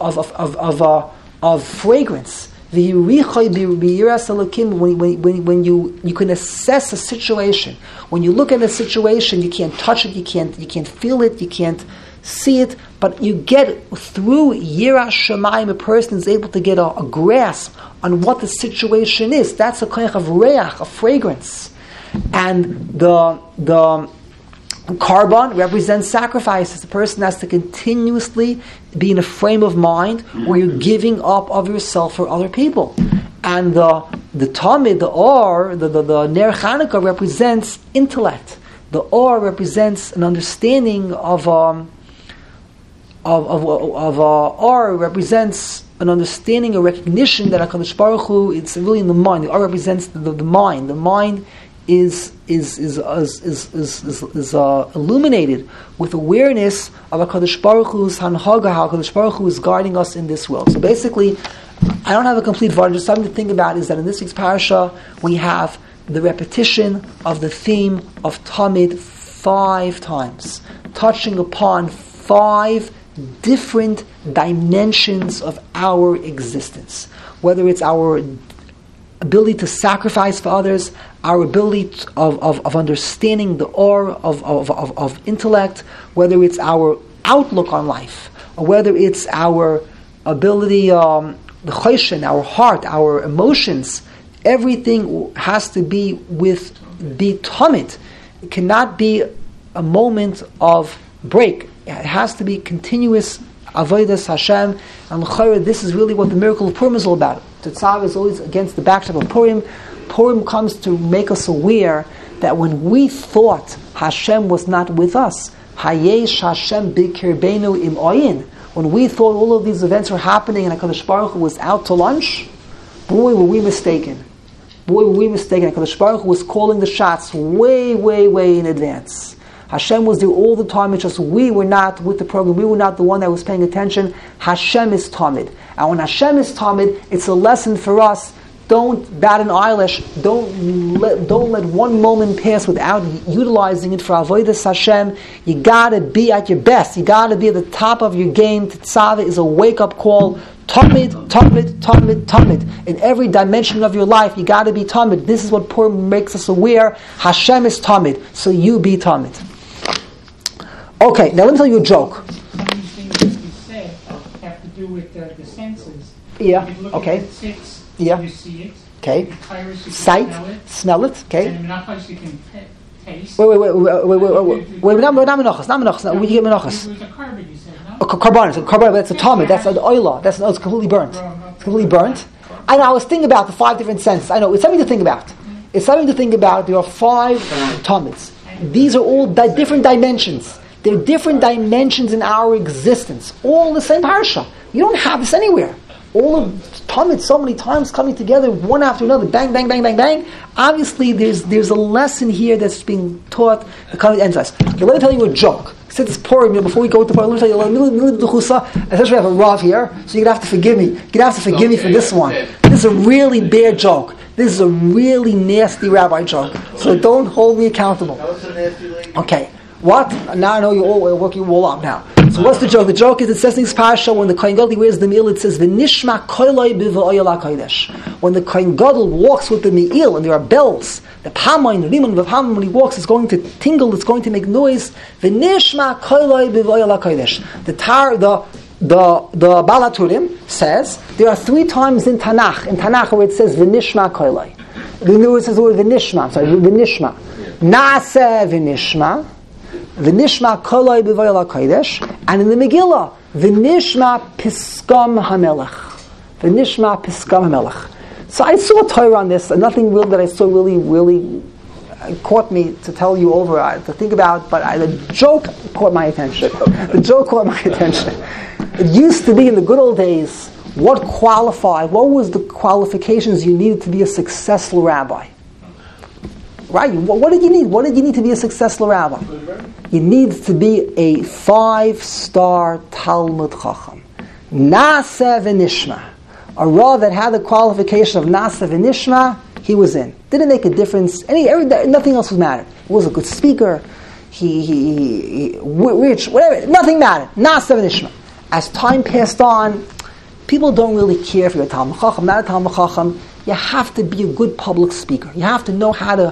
of fragrance. V'hirichai biyiras Elokim. When you can assess a situation. When you look at a situation, you can't touch it, you can't feel it, you can't see it, but you get through Yiras Shamayim, a person is able to get a grasp on what the situation is. That's a koyach of reach, a fragrance. And the Karban represents sacrifices. The person has to continuously be in a frame of mind where you're giving up of yourself for other people. And the Tamid, the Or, the Ner Chanukah represents intellect. The Or represents an understanding of Or represents an understanding, a recognition that HaKadosh Baruch Hu, it's really in the mind. The Or represents the mind. The mind is illuminated with awareness of HaKadosh Baruch Hu's Hanhaga, how HaKadosh Baruch Hu is guiding us in this world. So basically, I don't have a complete vart, just something to think about is that in this week's parasha, we have the repetition of the theme of Tamid 5 times, touching upon 5 different dimensions of our existence. Whether it's our ability to sacrifice for others, our ability of understanding the Or of intellect, whether it's our outlook on life, or whether it's our ability, the Choshen, our heart, our emotions, everything has to be Tamid. It cannot be a moment of break. It has to be continuous avodas Hashem, and l'chayra, this is really what the miracle of Purim is all about. Tetzav is always against the backdrop of Purim. Purim comes to make us aware that when we thought Hashem was not with us, Hayesh Hashem b'kirbeinu im oyin, when we thought all of these events were happening and HaKadosh Baruch Hu was out to lunch, boy were we mistaken. HaKadosh Baruch Hu was calling the shots way, way, way in advance. Hashem was there all the time, it's just we were not with the program, we were not the one that was paying attention. Hashem is Tamid. And when Hashem is Tamid, it's a lesson for us. Don't bat an eyelash, don't let one moment pass without utilizing it for Avodas Hashem. You gotta be at your best, you gotta be at the top of your game. Tetzaveh is a wake-up call. Tamid. In every dimension of your life, you gotta be Tamid. This is what Purim makes us aware. Hashem is Tamid, so you be Tamid. Okay, now let me tell you a joke. Some of these things that you said have to do with the senses. Yeah, You look okay. at the six, Yeah. you see it. Okay. The tires, you can Sight, smell it, okay. And in Menachos, you can taste. Wait, not menachos. We get menachos. It was a carbon, you said, no? Carbon, that's a Tamid, that's an oila, it's completely burnt. It's completely burnt. I know, I was thinking about the 5 different senses. I know, it's something to think about. There are 5 Tamids. These are all different dimensions. There are different dimensions in our existence. All the same parasha. You don't have this anywhere. all of Talmud so many times coming together, one after another, bang, bang, bang, bang, bang. Obviously, there's a lesson here that's being taught. The coming emphasize. Okay, let me tell you a joke. Since it's Purim, before we go to Purim, let me tell you, especially I have a Rav here, so you're going to have to forgive me. You're going to have to forgive me for this one. This is a really bad joke. This is a really nasty rabbi joke. So don't hold me accountable. Okay. What? Now I know you're all working all up now. So what's the joke? The joke is, it says in this parasha, when the Kohen Gadol wears the me'il, it says, V'nishma koiloi b'v'oyel HaKodesh. When the Kohen Gadol walks with the me'il, and there are bells, the pamayin, the riman, the pamayin, when he walks, is going to tingle, it's going to make noise. V'nishma koiloi b'v'oyel HaKodesh. The Baal HaTurim says, there are 3 times in Tanakh where it says, V'nishma koiloi. It says the word V'nishma, V'nishma. Na'aseh V'nishma. V'nishma koloi b'voyel HaKodesh, and in the Megillah, v'nishma piskam hamelech. V'nishma piskam hamelech. So I saw a Torah on this, and nothing real that I saw really caught me to tell you over, to think about, but the joke caught my attention. It used to be in the good old days, what was the qualifications you needed to be a successful rabbi? Right? What did you need? What did you need to be a successful rabbi? You need to be a 5-star Talmud Chacham. Na'aseh v'nishma. A Rav that had the qualification of Na'aseh v'nishma, he was in. Didn't make a difference. Nothing else was mattered. He was a good speaker. He rich, whatever. Nothing mattered. Na'aseh v'nishma. As time passed on, people don't really care if you're a Talmud Chacham, not a Talmud Chacham. You have to be a good public speaker. You have to know how to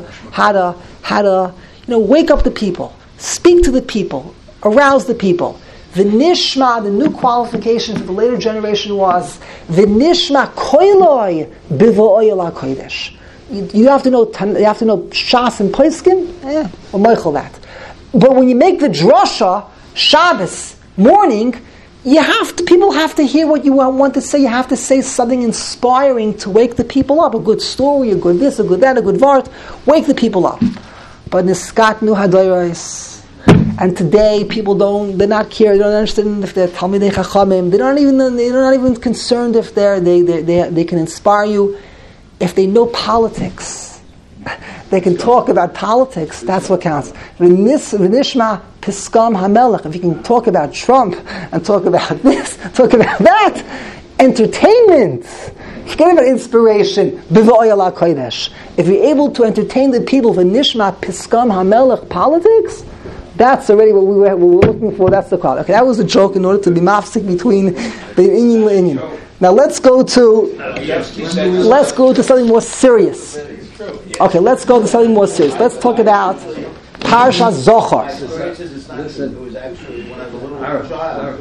wake up the people, speak to the people, arouse the people. The nishma, the new qualification for the later generation was the nishma koiloi b'vo'oyel HaKodesh. You have to know Shas and Poskim. Or Michael that. But when you make the drasha Shabbos morning, people have to hear what you want to say. You have to say something inspiring to wake the people up. A good story, a good this, a good that, a good vart. Wake the people up. But Niskat nu hadoros. And today people they're not care. They're not interested in if they're Talmidei Chachamim. They're not even concerned if they can inspire you. If they know politics, they can talk about politics. That's what counts. V'nishma piskam hamelech. If you can talk about Trump and talk about this, talk about that, entertainment. Forget about inspiration. B'vo'oyel HaKodesh. If you're able to entertain the people, v'nishma piskam hamelech politics, that's already what we were looking for. That's the call. Okay, that was a joke in order to be mafsik between the Inyan and Inyan. Now let's go to something more serious. Okay, let's go to something more serious. Let's talk about Parashat Zohar. It was actually when I was a little child.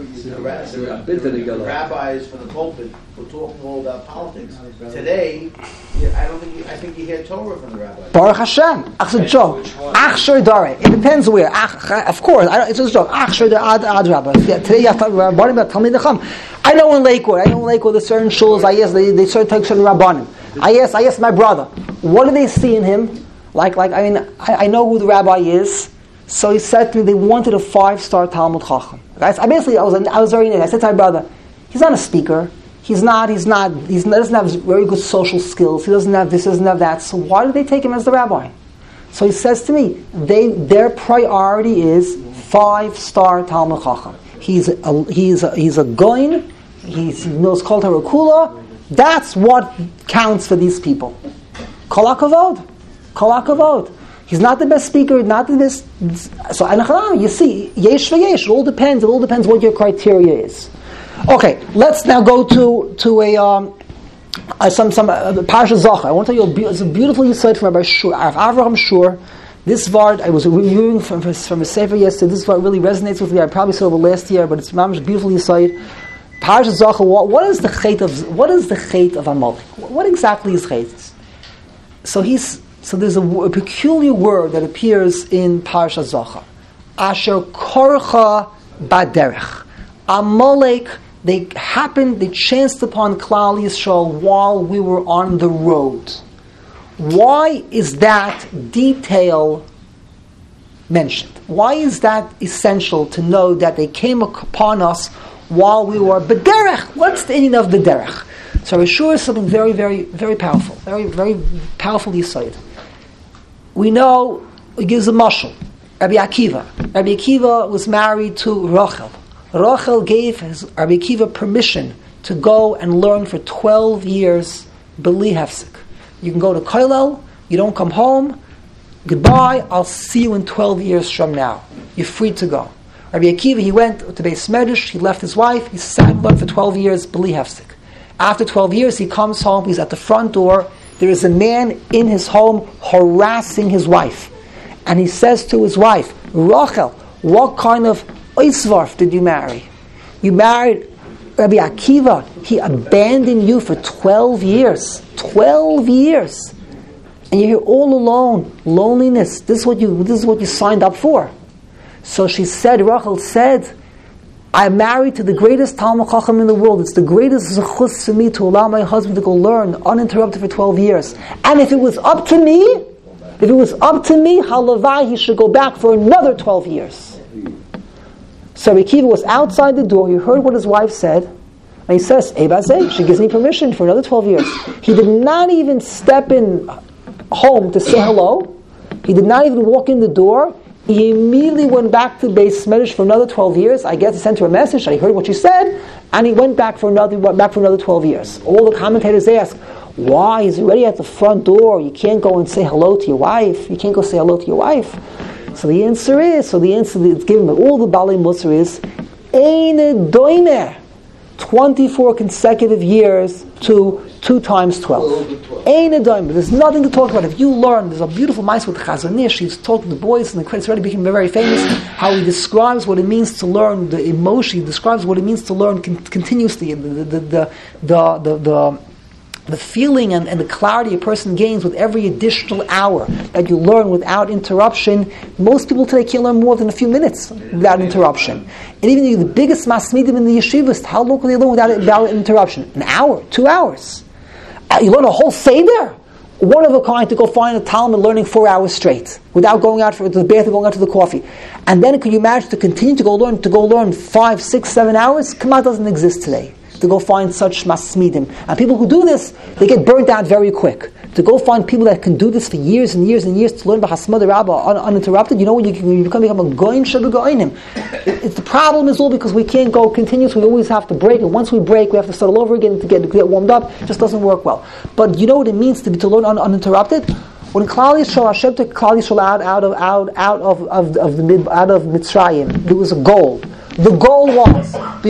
The rabbis from the pulpit were talking all about politics. Today, I think you hear Torah from the rabbis. Baruch Hashem. It's a joke. Achshor Dare. It depends where. Of course, it's a joke. Achshor Dare Ad Rabbah. Today you have to about Talmidei Chacham. I know in Lakewood there's certain shuls. They start talking certain rabbanim. I asked my brother, what do they see in him? I know who the rabbi is. So he said to me, they wanted a 5-star Talmud Chacham. I was very nice. I said to my brother, he's not a speaker. He doesn't have very good social skills. He doesn't have this, doesn't have that. So why did they take him as the rabbi? So he says to me, their priority is 5-star Talmud Chacham. He's a goin. He knows Kol Torah Kula. That's what counts for these people. Kol HaKavod. He's not the best speaker, not the best. So, you see, yesh v'yesh. It all depends what your criteria is. Okay, let's now go to some Parashat Zohar. I want to tell you it's a beautiful insight from Rabbi Avraham Shur. This vart I was reviewing from a sefer yesterday. This vart really resonates with me. I probably saw it over last year, but it's a beautiful insight. Parashat Zohar. What is the chait of Amalek? What exactly is chait? So there's a peculiar word that appears in Parashat Zohar. Asher korcha baderech. Amalek, they chanced upon Klal Yisrael while we were on the road. Why is that detail mentioned? Why is that essential to know that they came upon us while we were b'derech. What's the meaning of b'derech? So Rishur is something very, very, very powerful. Very, very powerful yesod. We know, it gives a mashal. Rabbi Akiva. Rabbi Akiva was married to Rachel. Rachel gave Rabbi Akiva permission to go and learn for 12 years b'li hefsek. You can go to Kollel, you don't come home, goodbye, I'll see you in 12 years from now. You're free to go. Rabbi Akiva, he went to Beis Medrash, he left his wife, he sat and learned for 12 years b'li hefsek. After 12 years, he comes home, he's at the front door, there is a man in his home harassing his wife. And he says to his wife, Rachel, what kind of oisvarf did you marry? You married Rabbi Akiva. He abandoned you for 12 years. 12 years. And you're here all alone. Loneliness. This is what you signed up for. So she said, Rachel said, I'm married to the greatest Talmud Chacham in the world. It's the greatest zechus for me to allow my husband to go learn uninterrupted for 12 years. And if it was up to me, halavai, he should go back for another 12 years. So Rabbi Akiva was outside the door. He heard what his wife said. And he says, Ebazeh, she gives me permission for another 12 years. He did not even step in home to say hello. He did not even walk in the door. He immediately went back to Beis Medrash for another 12 years. I guess he sent her a message, and he heard what she said, and he went back for another 12 years. All the commentators ask, why? He's already at the front door. You can't go and say hello to your wife. You can't go say hello to your wife. So the answer that's given by all the Balei Musar is, Ein doimeh, 24 consecutive years to 2 times 12. Ein doimeh. There's nothing to talk about. If you learn, there's a beautiful mice with Chazon Ish. He's talking to the boys, and the credits already became very famous, how he describes what it means to learn the emotion. He describes what it means to learn continuously, the feeling and the clarity a person gains with every additional hour that you learn without interruption. Most people today can't learn more than a few minutes without interruption. And even the biggest masmidim in the yeshivas, how long can they learn without interruption? An hour, 2 hours. You learn a whole seder? One of a kind to go find a Talmud learning 4 hours straight without going out to the bath and going out to the coffee. And then could you imagine to continue to go learn 5, 6, 7 hours? Kamah doesn't exist today. To go find such masmidim. And people who do this, they get burnt out very quick. To go find people that can do this for years and years and years to learn B'Hasmada Rabbah uninterrupted, you know when you become a goyin shebegoyinim. The problem is all because we can't go continuous. We always have to break, and once we break, we have to start all over again to get warmed up. It just doesn't work well. But you know what it means to learn uninterrupted? When Klal Yisrael, Hashem took Klal Yisrael out of Mitzrayim, there was a goal. The goal was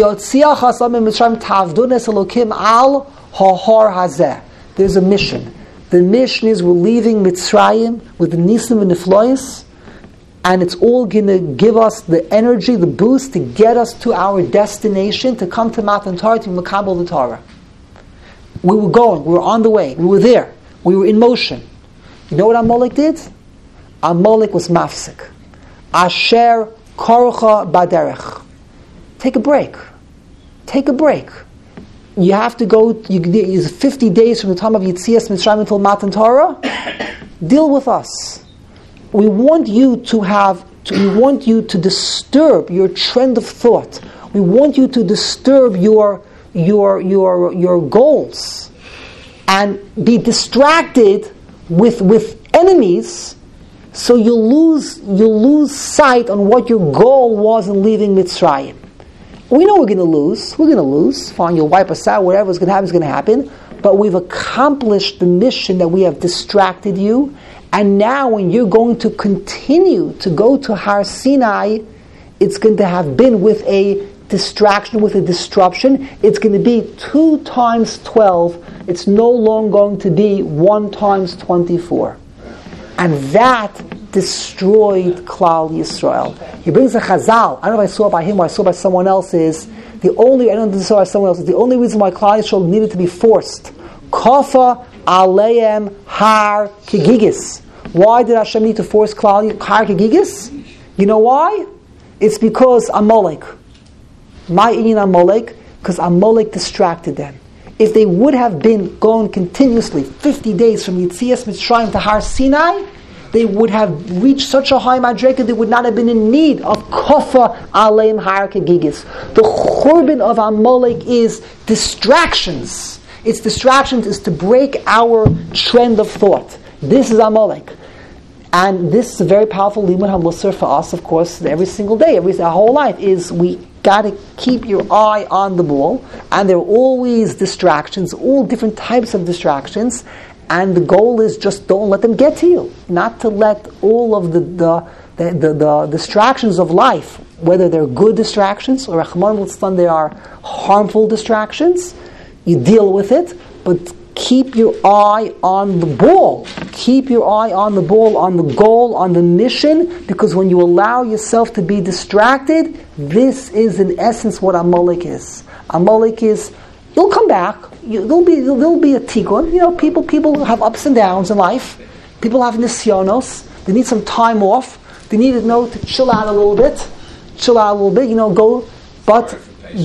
there's a mission. The mission is we're leaving Mitzrayim with the Nisim and the Niflois, and it's all going to give us the energy, the boost to get us to our destination, to come to Matan Torah, to Makabel the Torah. We were going, we were on the way, we were there, we were in motion. You know what Amalek did? Amalek was mafsik. Asher korcha baderech. Take a break. Take a break. You have to go, it's 50 days from the time of Yitzias Mitzrayim until Matan Torah. Deal with us. We want you to disturb your trend of thought. We want you to disturb your goals and be distracted with enemies, so you'll lose sight on what your goal was in leaving Mitzrayim. We know we're going to lose. We're going to lose. Fine, you'll wipe us out. Whatever's going to happen is going to happen. But we've accomplished the mission that we have distracted you. And now when you're going to continue to go to Har Sinai, it's going to have been with a distraction, with a disruption. It's going to be 2 times 12. It's no longer going to be 1 times 24. And that destroyed Klal Yisrael. He brings a Chazal. I don't know if I saw it by him or I saw it by someone else. The only reason why Klal Yisrael needed to be forced. Kafa aleim har kegigis. Why did Hashem need to force Klal har kegigis? You know why? It's because Amalek. My inyan Amalek, because Amalek distracted them. If they would have been going continuously 50 days from Yitzias Mitzrayim to Har Sinai, they would have reached such a high madreka, they would not have been in need of kofa aleim har kegigis. The churban of Amalek is distractions. Its distractions is to break our trend of thought. This is Amalek. And this is a very powerful limud hamusar for us, of course, every single day, our whole life, is we got to keep your eye on the ball, and there are always distractions, all different types of distractions, and the goal is just don't let them get to you. Not to let all of the distractions of life, whether they're good distractions or Rahman al-Islam, they are harmful distractions, you deal with it, but keep your eye on the ball. Keep your eye on the ball, on the goal, on the mission, because when you allow yourself to be distracted, this is in essence what Amalek is. Amalek is, you'll come back, there'll be a tikkun. People have ups and downs in life. People have nisyonos. They need some time off. They need to chill out a little bit. Go. But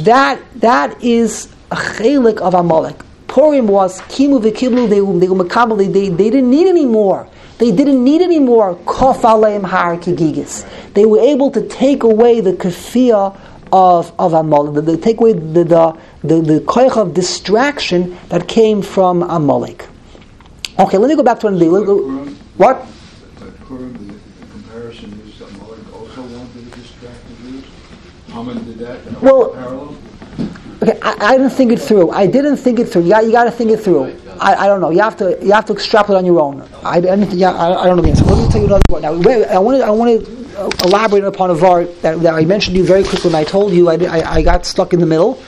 that is a chelik of Amalek. Purim was kimu v'kiblu, they were makabel, they didn't need any more. They didn't need any more kof aleim har kegigis. They were able to take away the kafiyah of Amalek, they take away the koich of distraction that came from Amalek. Okay, let me go back to what? That Purim, the comparison is Amalek also wanted to distract the Jews. Haman did that. Well, parallel. Okay, I didn't think it through. I didn't think it through. You got to think it through. I don't know. You have to extrapolate on your own. I don't know the answer. Let me tell you another one. Now, I want to elaborate upon a var that I mentioned to you very quickly. When I told you, I got stuck in the middle,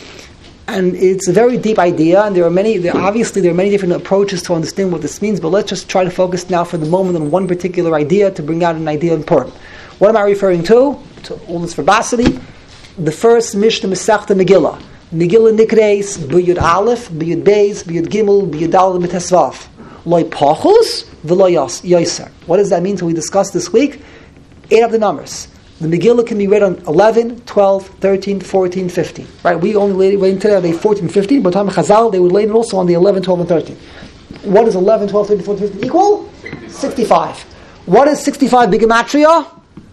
and it's a very deep idea. And there are many different approaches to understand what this means. But let's just try to focus now for the moment on one particular idea to bring out an idea in Purim. What am I referring to? To all this verbosity. The first Mishnah Masechta Megillah. Megillah Nikreis, B'yud Aleph, B'yud Beis, B'yud Gimel, B'yud Daled B'tesvav. Loi Pachus, V'lo Yoser. What does that mean? So we discussed this week. 8 of the numbers. The Megillah can be read on 11, 12, 13, 14, 15. Right? We only read today on the 14, 15, but time Chazal, they would lay it also on the 11, 12, and 13. What does 11, 12, 13, 14, 15 equal? 65. What is 65 Bigematria?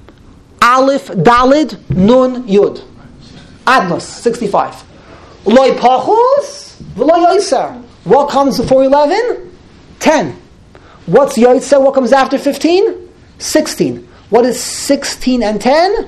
Aleph, Dalid, Nun, Yud. Adnos, 65. Loi Pachus, V'lo Yoser. What comes before 11? 10. What's Yoser? What comes after 15? 16. What is 16 and 10?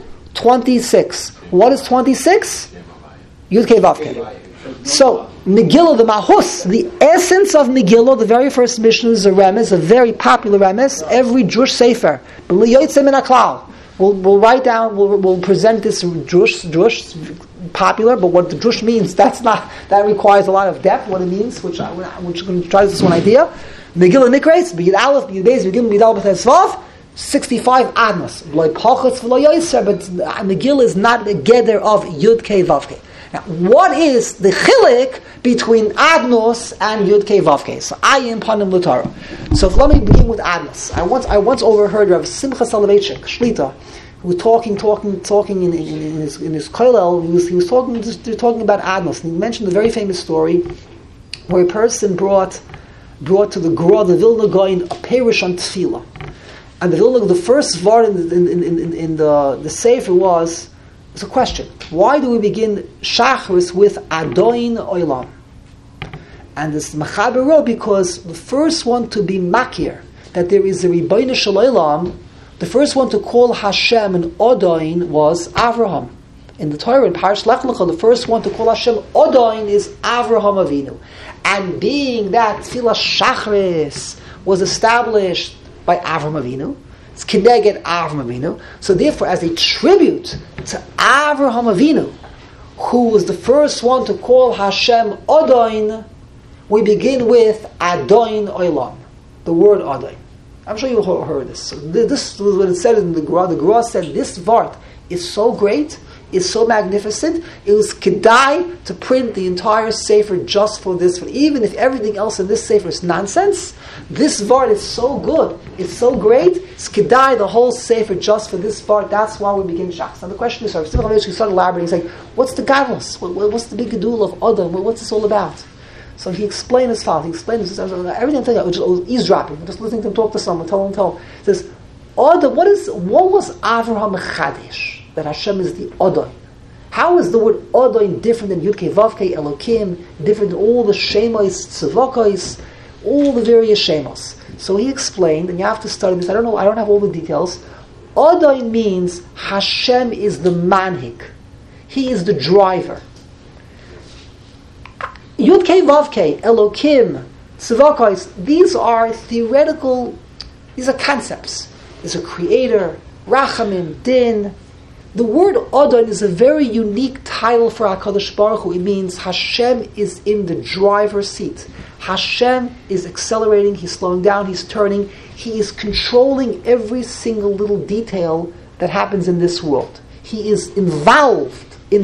26. What is 26? Yud Kei Vav Kei. So, Megillah, the Mahus, the essence of Megillah, the very first Mishnah is a remes, a very popular remes. Every Drush Sefer, B'li Yotzei Min HaKlal. We'll write down, we'll present this drush, popular, but what the drush means, that requires a lot of depth, what it means, which I'm going to try this one idea. Megillah Nikreis, B'yid Aleph, B'yid Beis, B'yid Gimel, B'yid Daled B'tesvav, 65 Adnos. V'lo Pachutz, V'lo Yoser, but Megillah is not the gather of Yud Kei Vav Kei. Now, what is the chilik between Adnos and Yud Kei Vav Kei? So, Ayin Panim L'Torah. So, let me begin with Adnos. I once overheard Rav Simcha Soloveitchik, Shlita, who was talking in his kollel. He was talking about Adnos, and he mentioned a very famous story where a person brought to the Gra, the Vilna Gaon, a perush on Tefillah, and the first var in the sefer was. It's a question. Why do we begin Shachris with Adoin Olam? And this Machaber wrote because the first one to be Makir, that there is a Ribono Shel Olam, the first one to call Hashem an Odoin was Avraham. In the Torah, in Parash Lech Lecha, the first one to call Hashem Odoin is Avraham Avinu. And being that Tfilah Shachris was established by Avraham Avinu, it's Kineged Avraham Avinu. So therefore, as a tribute to Avraham Avinu, who was the first one to call Hashem Odoin, we begin with Adoin Olam, the word Adoin. I'm sure you heard this. So this was what it said in the Gra. The Gra said this vart is so great, is so magnificent, it was kedai to print the entire sefer just for this. Even if everything else in this sefer is nonsense, this vart is so good, it's so great, it's kedai the whole sefer just for this vart. That's why we begin Shachs. And the question is, we started elaborating, he's like, what's the gadlus? What's the big gedul of Adam? What's this all about? So he explained as follows. He explained this. Everything I'm telling you, I was just eavesdropping, just listening to him talk to someone, tell him. He says, what was Avraham Chadesh? That Hashem is the Odon. How is the word Odon different than Yud Kei Vav Kei Elokim, different than all the Shemos, Tzavokos, all the various Shemos? So he explained, and you have to study this. I don't have all the details. Odon means Hashem is the manhig. He is the driver. Yud Kei Vav Kei, Elokim, Tzavokos, these are theoretical, these are concepts. There's a creator, Rachamim, Din. The word Adon is a very unique title for HaKadosh Baruch Hu. It means Hashem is in the driver's seat. Hashem is accelerating, He's slowing down, He's turning. He is controlling every single little detail that happens in this world. He is involved.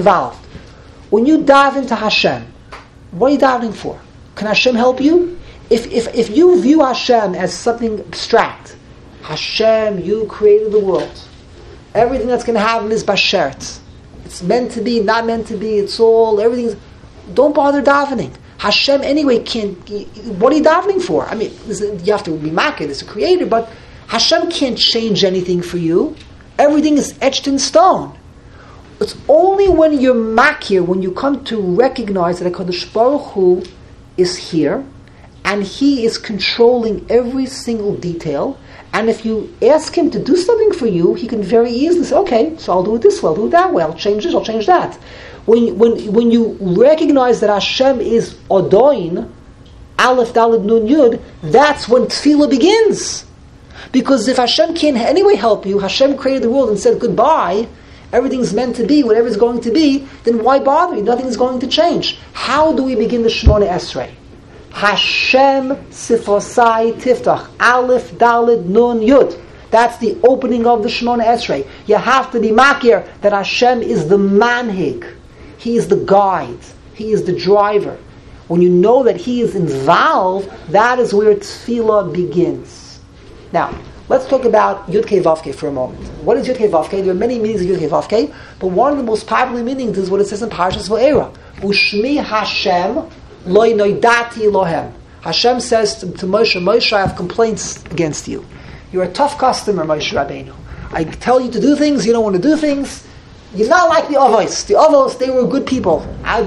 When you dive into Hashem, what are you diving for? Can Hashem help you? If you view Hashem as something abstract, Hashem, you created the world. Everything that's going to happen is bashert. It's meant to be, not meant to be. It's all, everything's... Don't bother davening. Hashem anyway can't... What are you davening for? I mean, you have to be makir, it's a creator, but Hashem can't change anything for you. Everything is etched in stone. It's only when you're makir, when you come to recognize that HaKadosh Baruch Hu is here, and He is controlling every single detail. And if you ask Him to do something for you, He can very easily say, okay, so I'll do it this way, I'll do it that way, I'll change this, I'll change that. When you recognize that Hashem is Odoin, Aleph, Daled, Nun, Yud, that's when Tefillah begins. Because if Hashem can't anyway help you, Hashem created the world and said goodbye, everything's meant to be, whatever's going to be, then why bother you? Nothing is going to change. How do we begin the Shemona Esrei? Hashem Sifosai Tiftach, Aleph, Daled, Nun, Yud. That's the opening of the Shemona Esrei. You have to be makir that Hashem is the manhig. He is the guide. He is the driver. When you know that He is involved, that is where Tefillah begins. Now, let's talk about Yud Kei Vav Kei for a moment. What is Yud Kei Vav Kei? There are many meanings of Yud Kei Vav Kei, but one of the most popular meanings is what it says in Parshas Va'era. Ushmi Hashem Loi noidati lohem. Hashem says to Moshe, I have complaints against you. You're a tough customer, Moshe Rabbeinu. I tell you to do things, you don't want to do things. You're not like the Avos. The Avos, they were good people.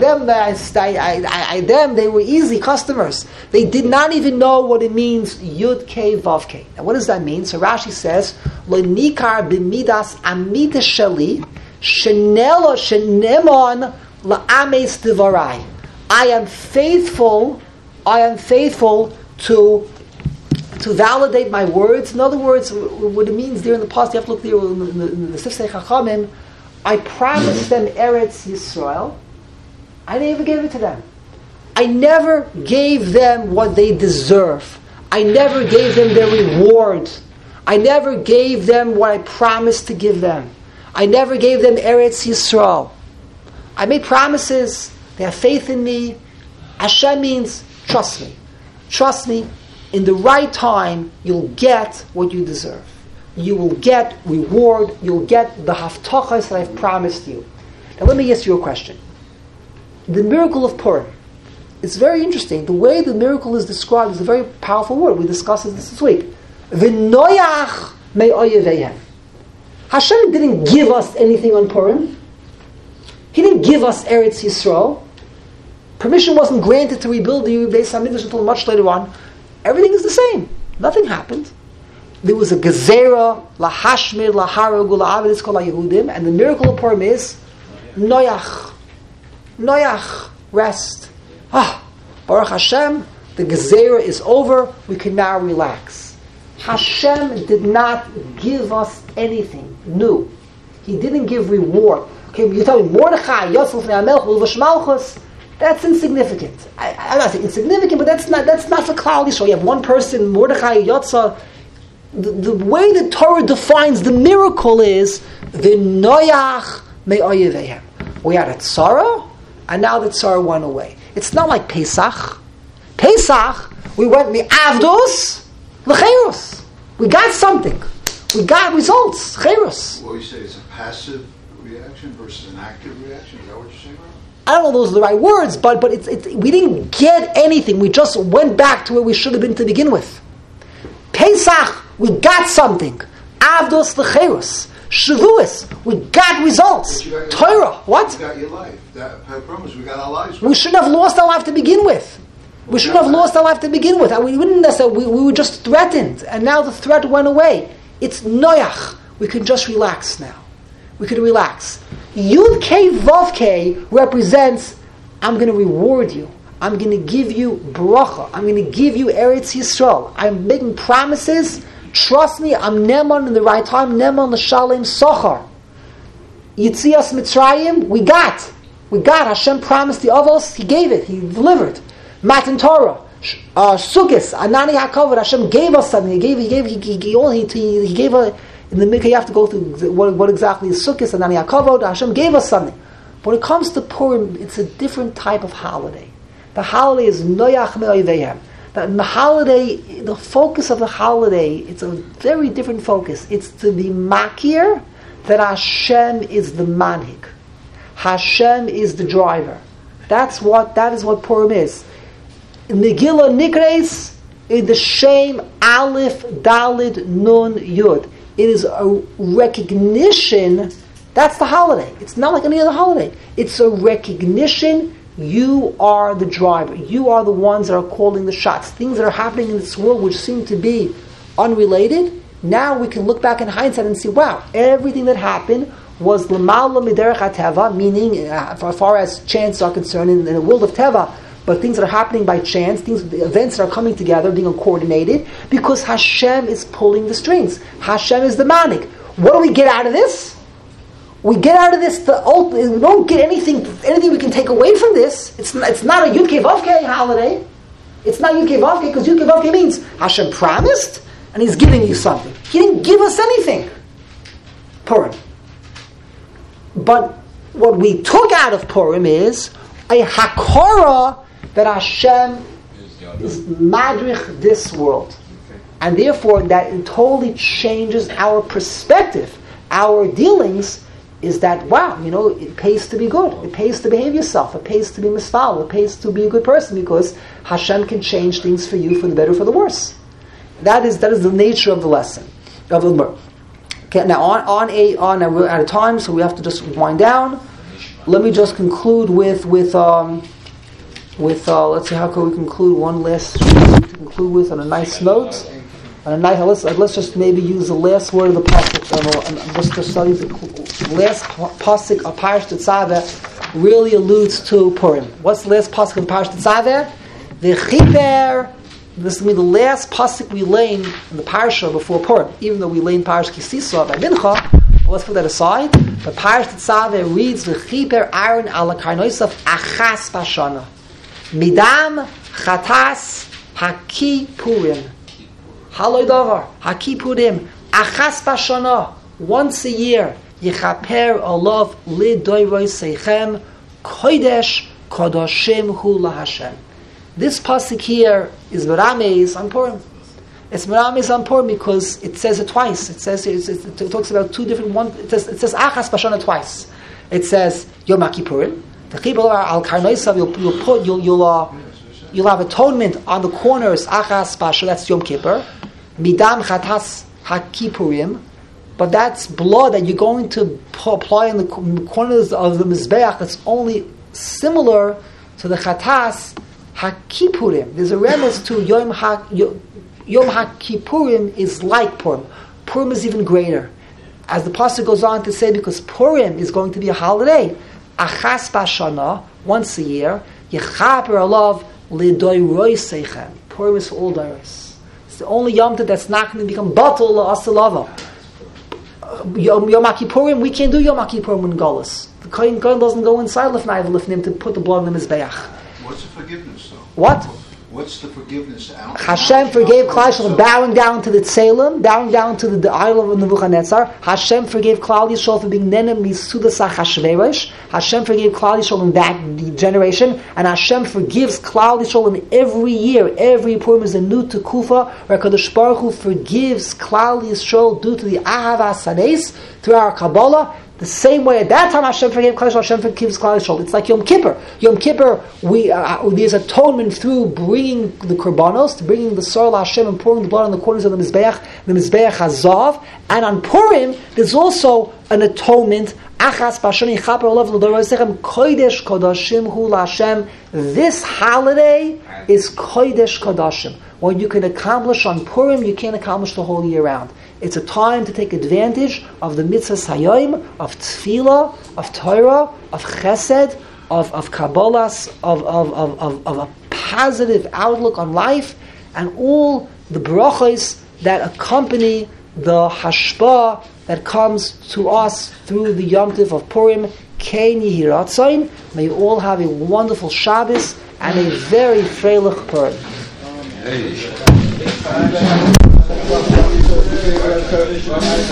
Them, they were easy customers. They did not even know what it means, Yud Kei Vav Kei. Now what does that mean? So Rashi says, Lo nikar b'midas amita sheli, shenelo shenemon la'ames devarai. I am faithful to validate my words. In other words, what it means there in the past, you have to look there in the Sifsei Chachamim, I promised them Eretz Yisrael. I never gave it to them. I never gave them what they deserve. I never gave them their reward. I never gave them what I promised to give them. I never gave them Eretz Yisrael. I made promises. They have faith in me. Hashem means trust me. Trust me. In the right time, you'll get what you deserve. You will get reward. You'll get the haftachas that I've promised you. Now let me ask you a question. The miracle of Purim. It's very interesting. The way the miracle is described is a very powerful word. We discussed this week. V'noyach me'oyevehem. Hashem didn't give us anything on Purim. He didn't give us Eretz Yisrael. Permission wasn't granted to rebuild the Beis HaMikdash until much later on. Everything is the same. Nothing happened. There was a gezerah, lahashmir, laharogu, la'avid, kol ha'yehudim, and the miracle of Purim is noyach. Noyach, rest. Baruch Hashem, the gezerah is over, we can now relax. Hashem did not give us anything new. He didn't give reward. Okay, you tell me, Mordechai, Yosef, Ne'amelch, Ulvash Malchus, that's insignificant. I'm not saying insignificant, but that's not for Klal Yisrael. You have one person, Mordechai, Yotzah. The way the Torah defines the miracle is v'noyach me'oyevehem. We had a tzara, and now the tzara went away. It's not like Pesach. Pesach, we went mi'avdos l'cheirus. We got something. We got results. Cheirus. What you say is a passive reaction versus an active reaction. Is that what you're saying? I don't know those are the right words, but we didn't get anything. We just went back to where we should have been to begin with. Pesach, we got something. Avdos l'cherus. Shavuos, we got results. Torah, what? We got your life. I promise, we got our lives. We shouldn't have lost our life to begin with. We shouldn't have lost our life to begin with. We didn't necessarily. We were just threatened, and now the threat went away. It's noyach. We can just relax now. We can relax. Yud Kei Vav Kei represents, I'm going to reward you. I'm going to give you bracha. I'm going to give you Eretz Yisrael. I'm making promises. Trust me, I'm Neman in the right time. Neman l'shalem sochar. Yitzias Mitzrayim, we got. Hashem promised the avos. He gave it. He delivered. Matan Torah, Sukkos, Anani HaKavod. Hashem gave us something. He gave a. In the Mikvah, you have to go through what exactly is Sukkos, Anani HaKavod. Hashem gave us something. When it comes to Purim, it's a different type of holiday. The holiday is Noyach Me'ovehem. The holiday, the focus of the holiday, it's a very different focus. It's to be makir that Hashem is the manhig. Hashem is the driver. That is what Purim is. Megillah Nikres is the Shem Aleph Dalid Nun Yud. It is a recognition. That's the holiday. It's not like any other holiday. It's a recognition. You are the driver. You are the ones that are calling the shots. Things that are happening in this world which seem to be unrelated, now we can look back in hindsight and see, wow, everything that happened was l'mala miderech hateva, meaning as far as chance are concerned in the world of teva, but things that are happening by chance, events that are coming together, being coordinated, because Hashem is pulling the strings. Hashem is the manik. What do we get out of this? We get out of this, we don't get anything we can take away from this. It's not a Yud Kei Vav Kei holiday. It's not Yud Kei Vav Kei, because Yud Kei Vav Kei means Hashem promised, and He's giving you something. He didn't give us anything. Purim. But what we took out of Purim is a hakora that Hashem is madrich this world. And therefore that it totally changes our perspective, our dealings. Is that, wow, it pays to be good. It pays to behave yourself. It pays to be misfal. It pays to be a good person because Hashem can change things for you for the better, for the worse. That is the nature of the lesson. Okay, now we're out of time, so we have to just wind down. Let me just conclude with let's see, how can we conclude one last to conclude with on a nice note. Let's just maybe use the last word of the pasuk. Just to study the last pasuk of Parashat Tetzaveh really alludes to Purim. What's the last pasuk of Parashat Tetzaveh? The chiper. This will be the last pasuk we lay in the parasha before Purim. Even though we lay in Parashat Kisisa by Mincha, let's put that aside. But Parashat Tetzaveh reads the chiper Aaron ala karnoisav achas bashana midam chatas hakipurim. Haloi davar, hakipurim, achas bashana, once a year, yichaper olav lidoiroi seichem, kodesh kodashim hu laHashem. This pasuk here is merameis on Purim. It's merameis on Purim because it says it twice. It talks about two different ones. It says achas bashana twice. It says Yom HaKippurim. The chibur al karnoisav, you'll have atonement on the corners, achas bashana, that's Yom Kippur. Midam chatas hakipurim, but that's blood that you're going to apply in the corners of the mizbeach. That's only similar to the chatas hakipurim. There's a reference to Yom HaKippurim is like Purim. Purim is even greater, as the pasuk goes on to say, because Purim is going to be a holiday. Achas bashana, once a year. Yechaper alav lidoiroi seichem. Purim is for all dairos. It's the only Yom Tov that's not going to become batul la'asalava. Yom HaKippurim, we can't do Yom HaKippurim in Golas. The Kohen doesn't go inside Lefnai V'Lefnim to put the blood in the Mizbeach. What's the forgiveness though? What? What's the forgiveness? Hashem forgave Klal Yisrael bowing down to the Tzelem, bowing down to the idol of Nebuchadnezzar. Hashem forgave Klal Yisrael for being Nenem Misudas HaChashverosh. Hashem forgave Klal Yisrael in that generation, and Hashem forgives Klal Yisrael in every year. Every Purim is a new Tekufa, where Kadosh Baruch Hu forgives Klal Yisrael due to the Ahava Sanes through our Kabbalah. The same way at that time Hashem forgave Klal Yisrael, Hashem forgives Klal Yisrael. It's like Yom Kippur. Yom Kippur, there's atonement through bringing the korbanos, to bringing the sorrow Hashem and pouring the blood on the corners of the Mizbeach Hazav. And on Purim, there's also an atonement. Achas b'ashani chaper olav l'dorosechem kodesh kodashim hu l'Hashem. This holiday is kodesh kodashim. What you can accomplish on Purim, you can't accomplish the whole year round. It's a time to take advantage of the mitzvahs hayom, of tefillah, of Torah, of chesed, of kabbalas, of a positive outlook on life, and all the brachos that accompany the hashpah that comes to us through the Yom Tov of Purim. Kein Yehi Ratzain. May you all have a wonderful Shabbos and a very freilich Purim. Hey.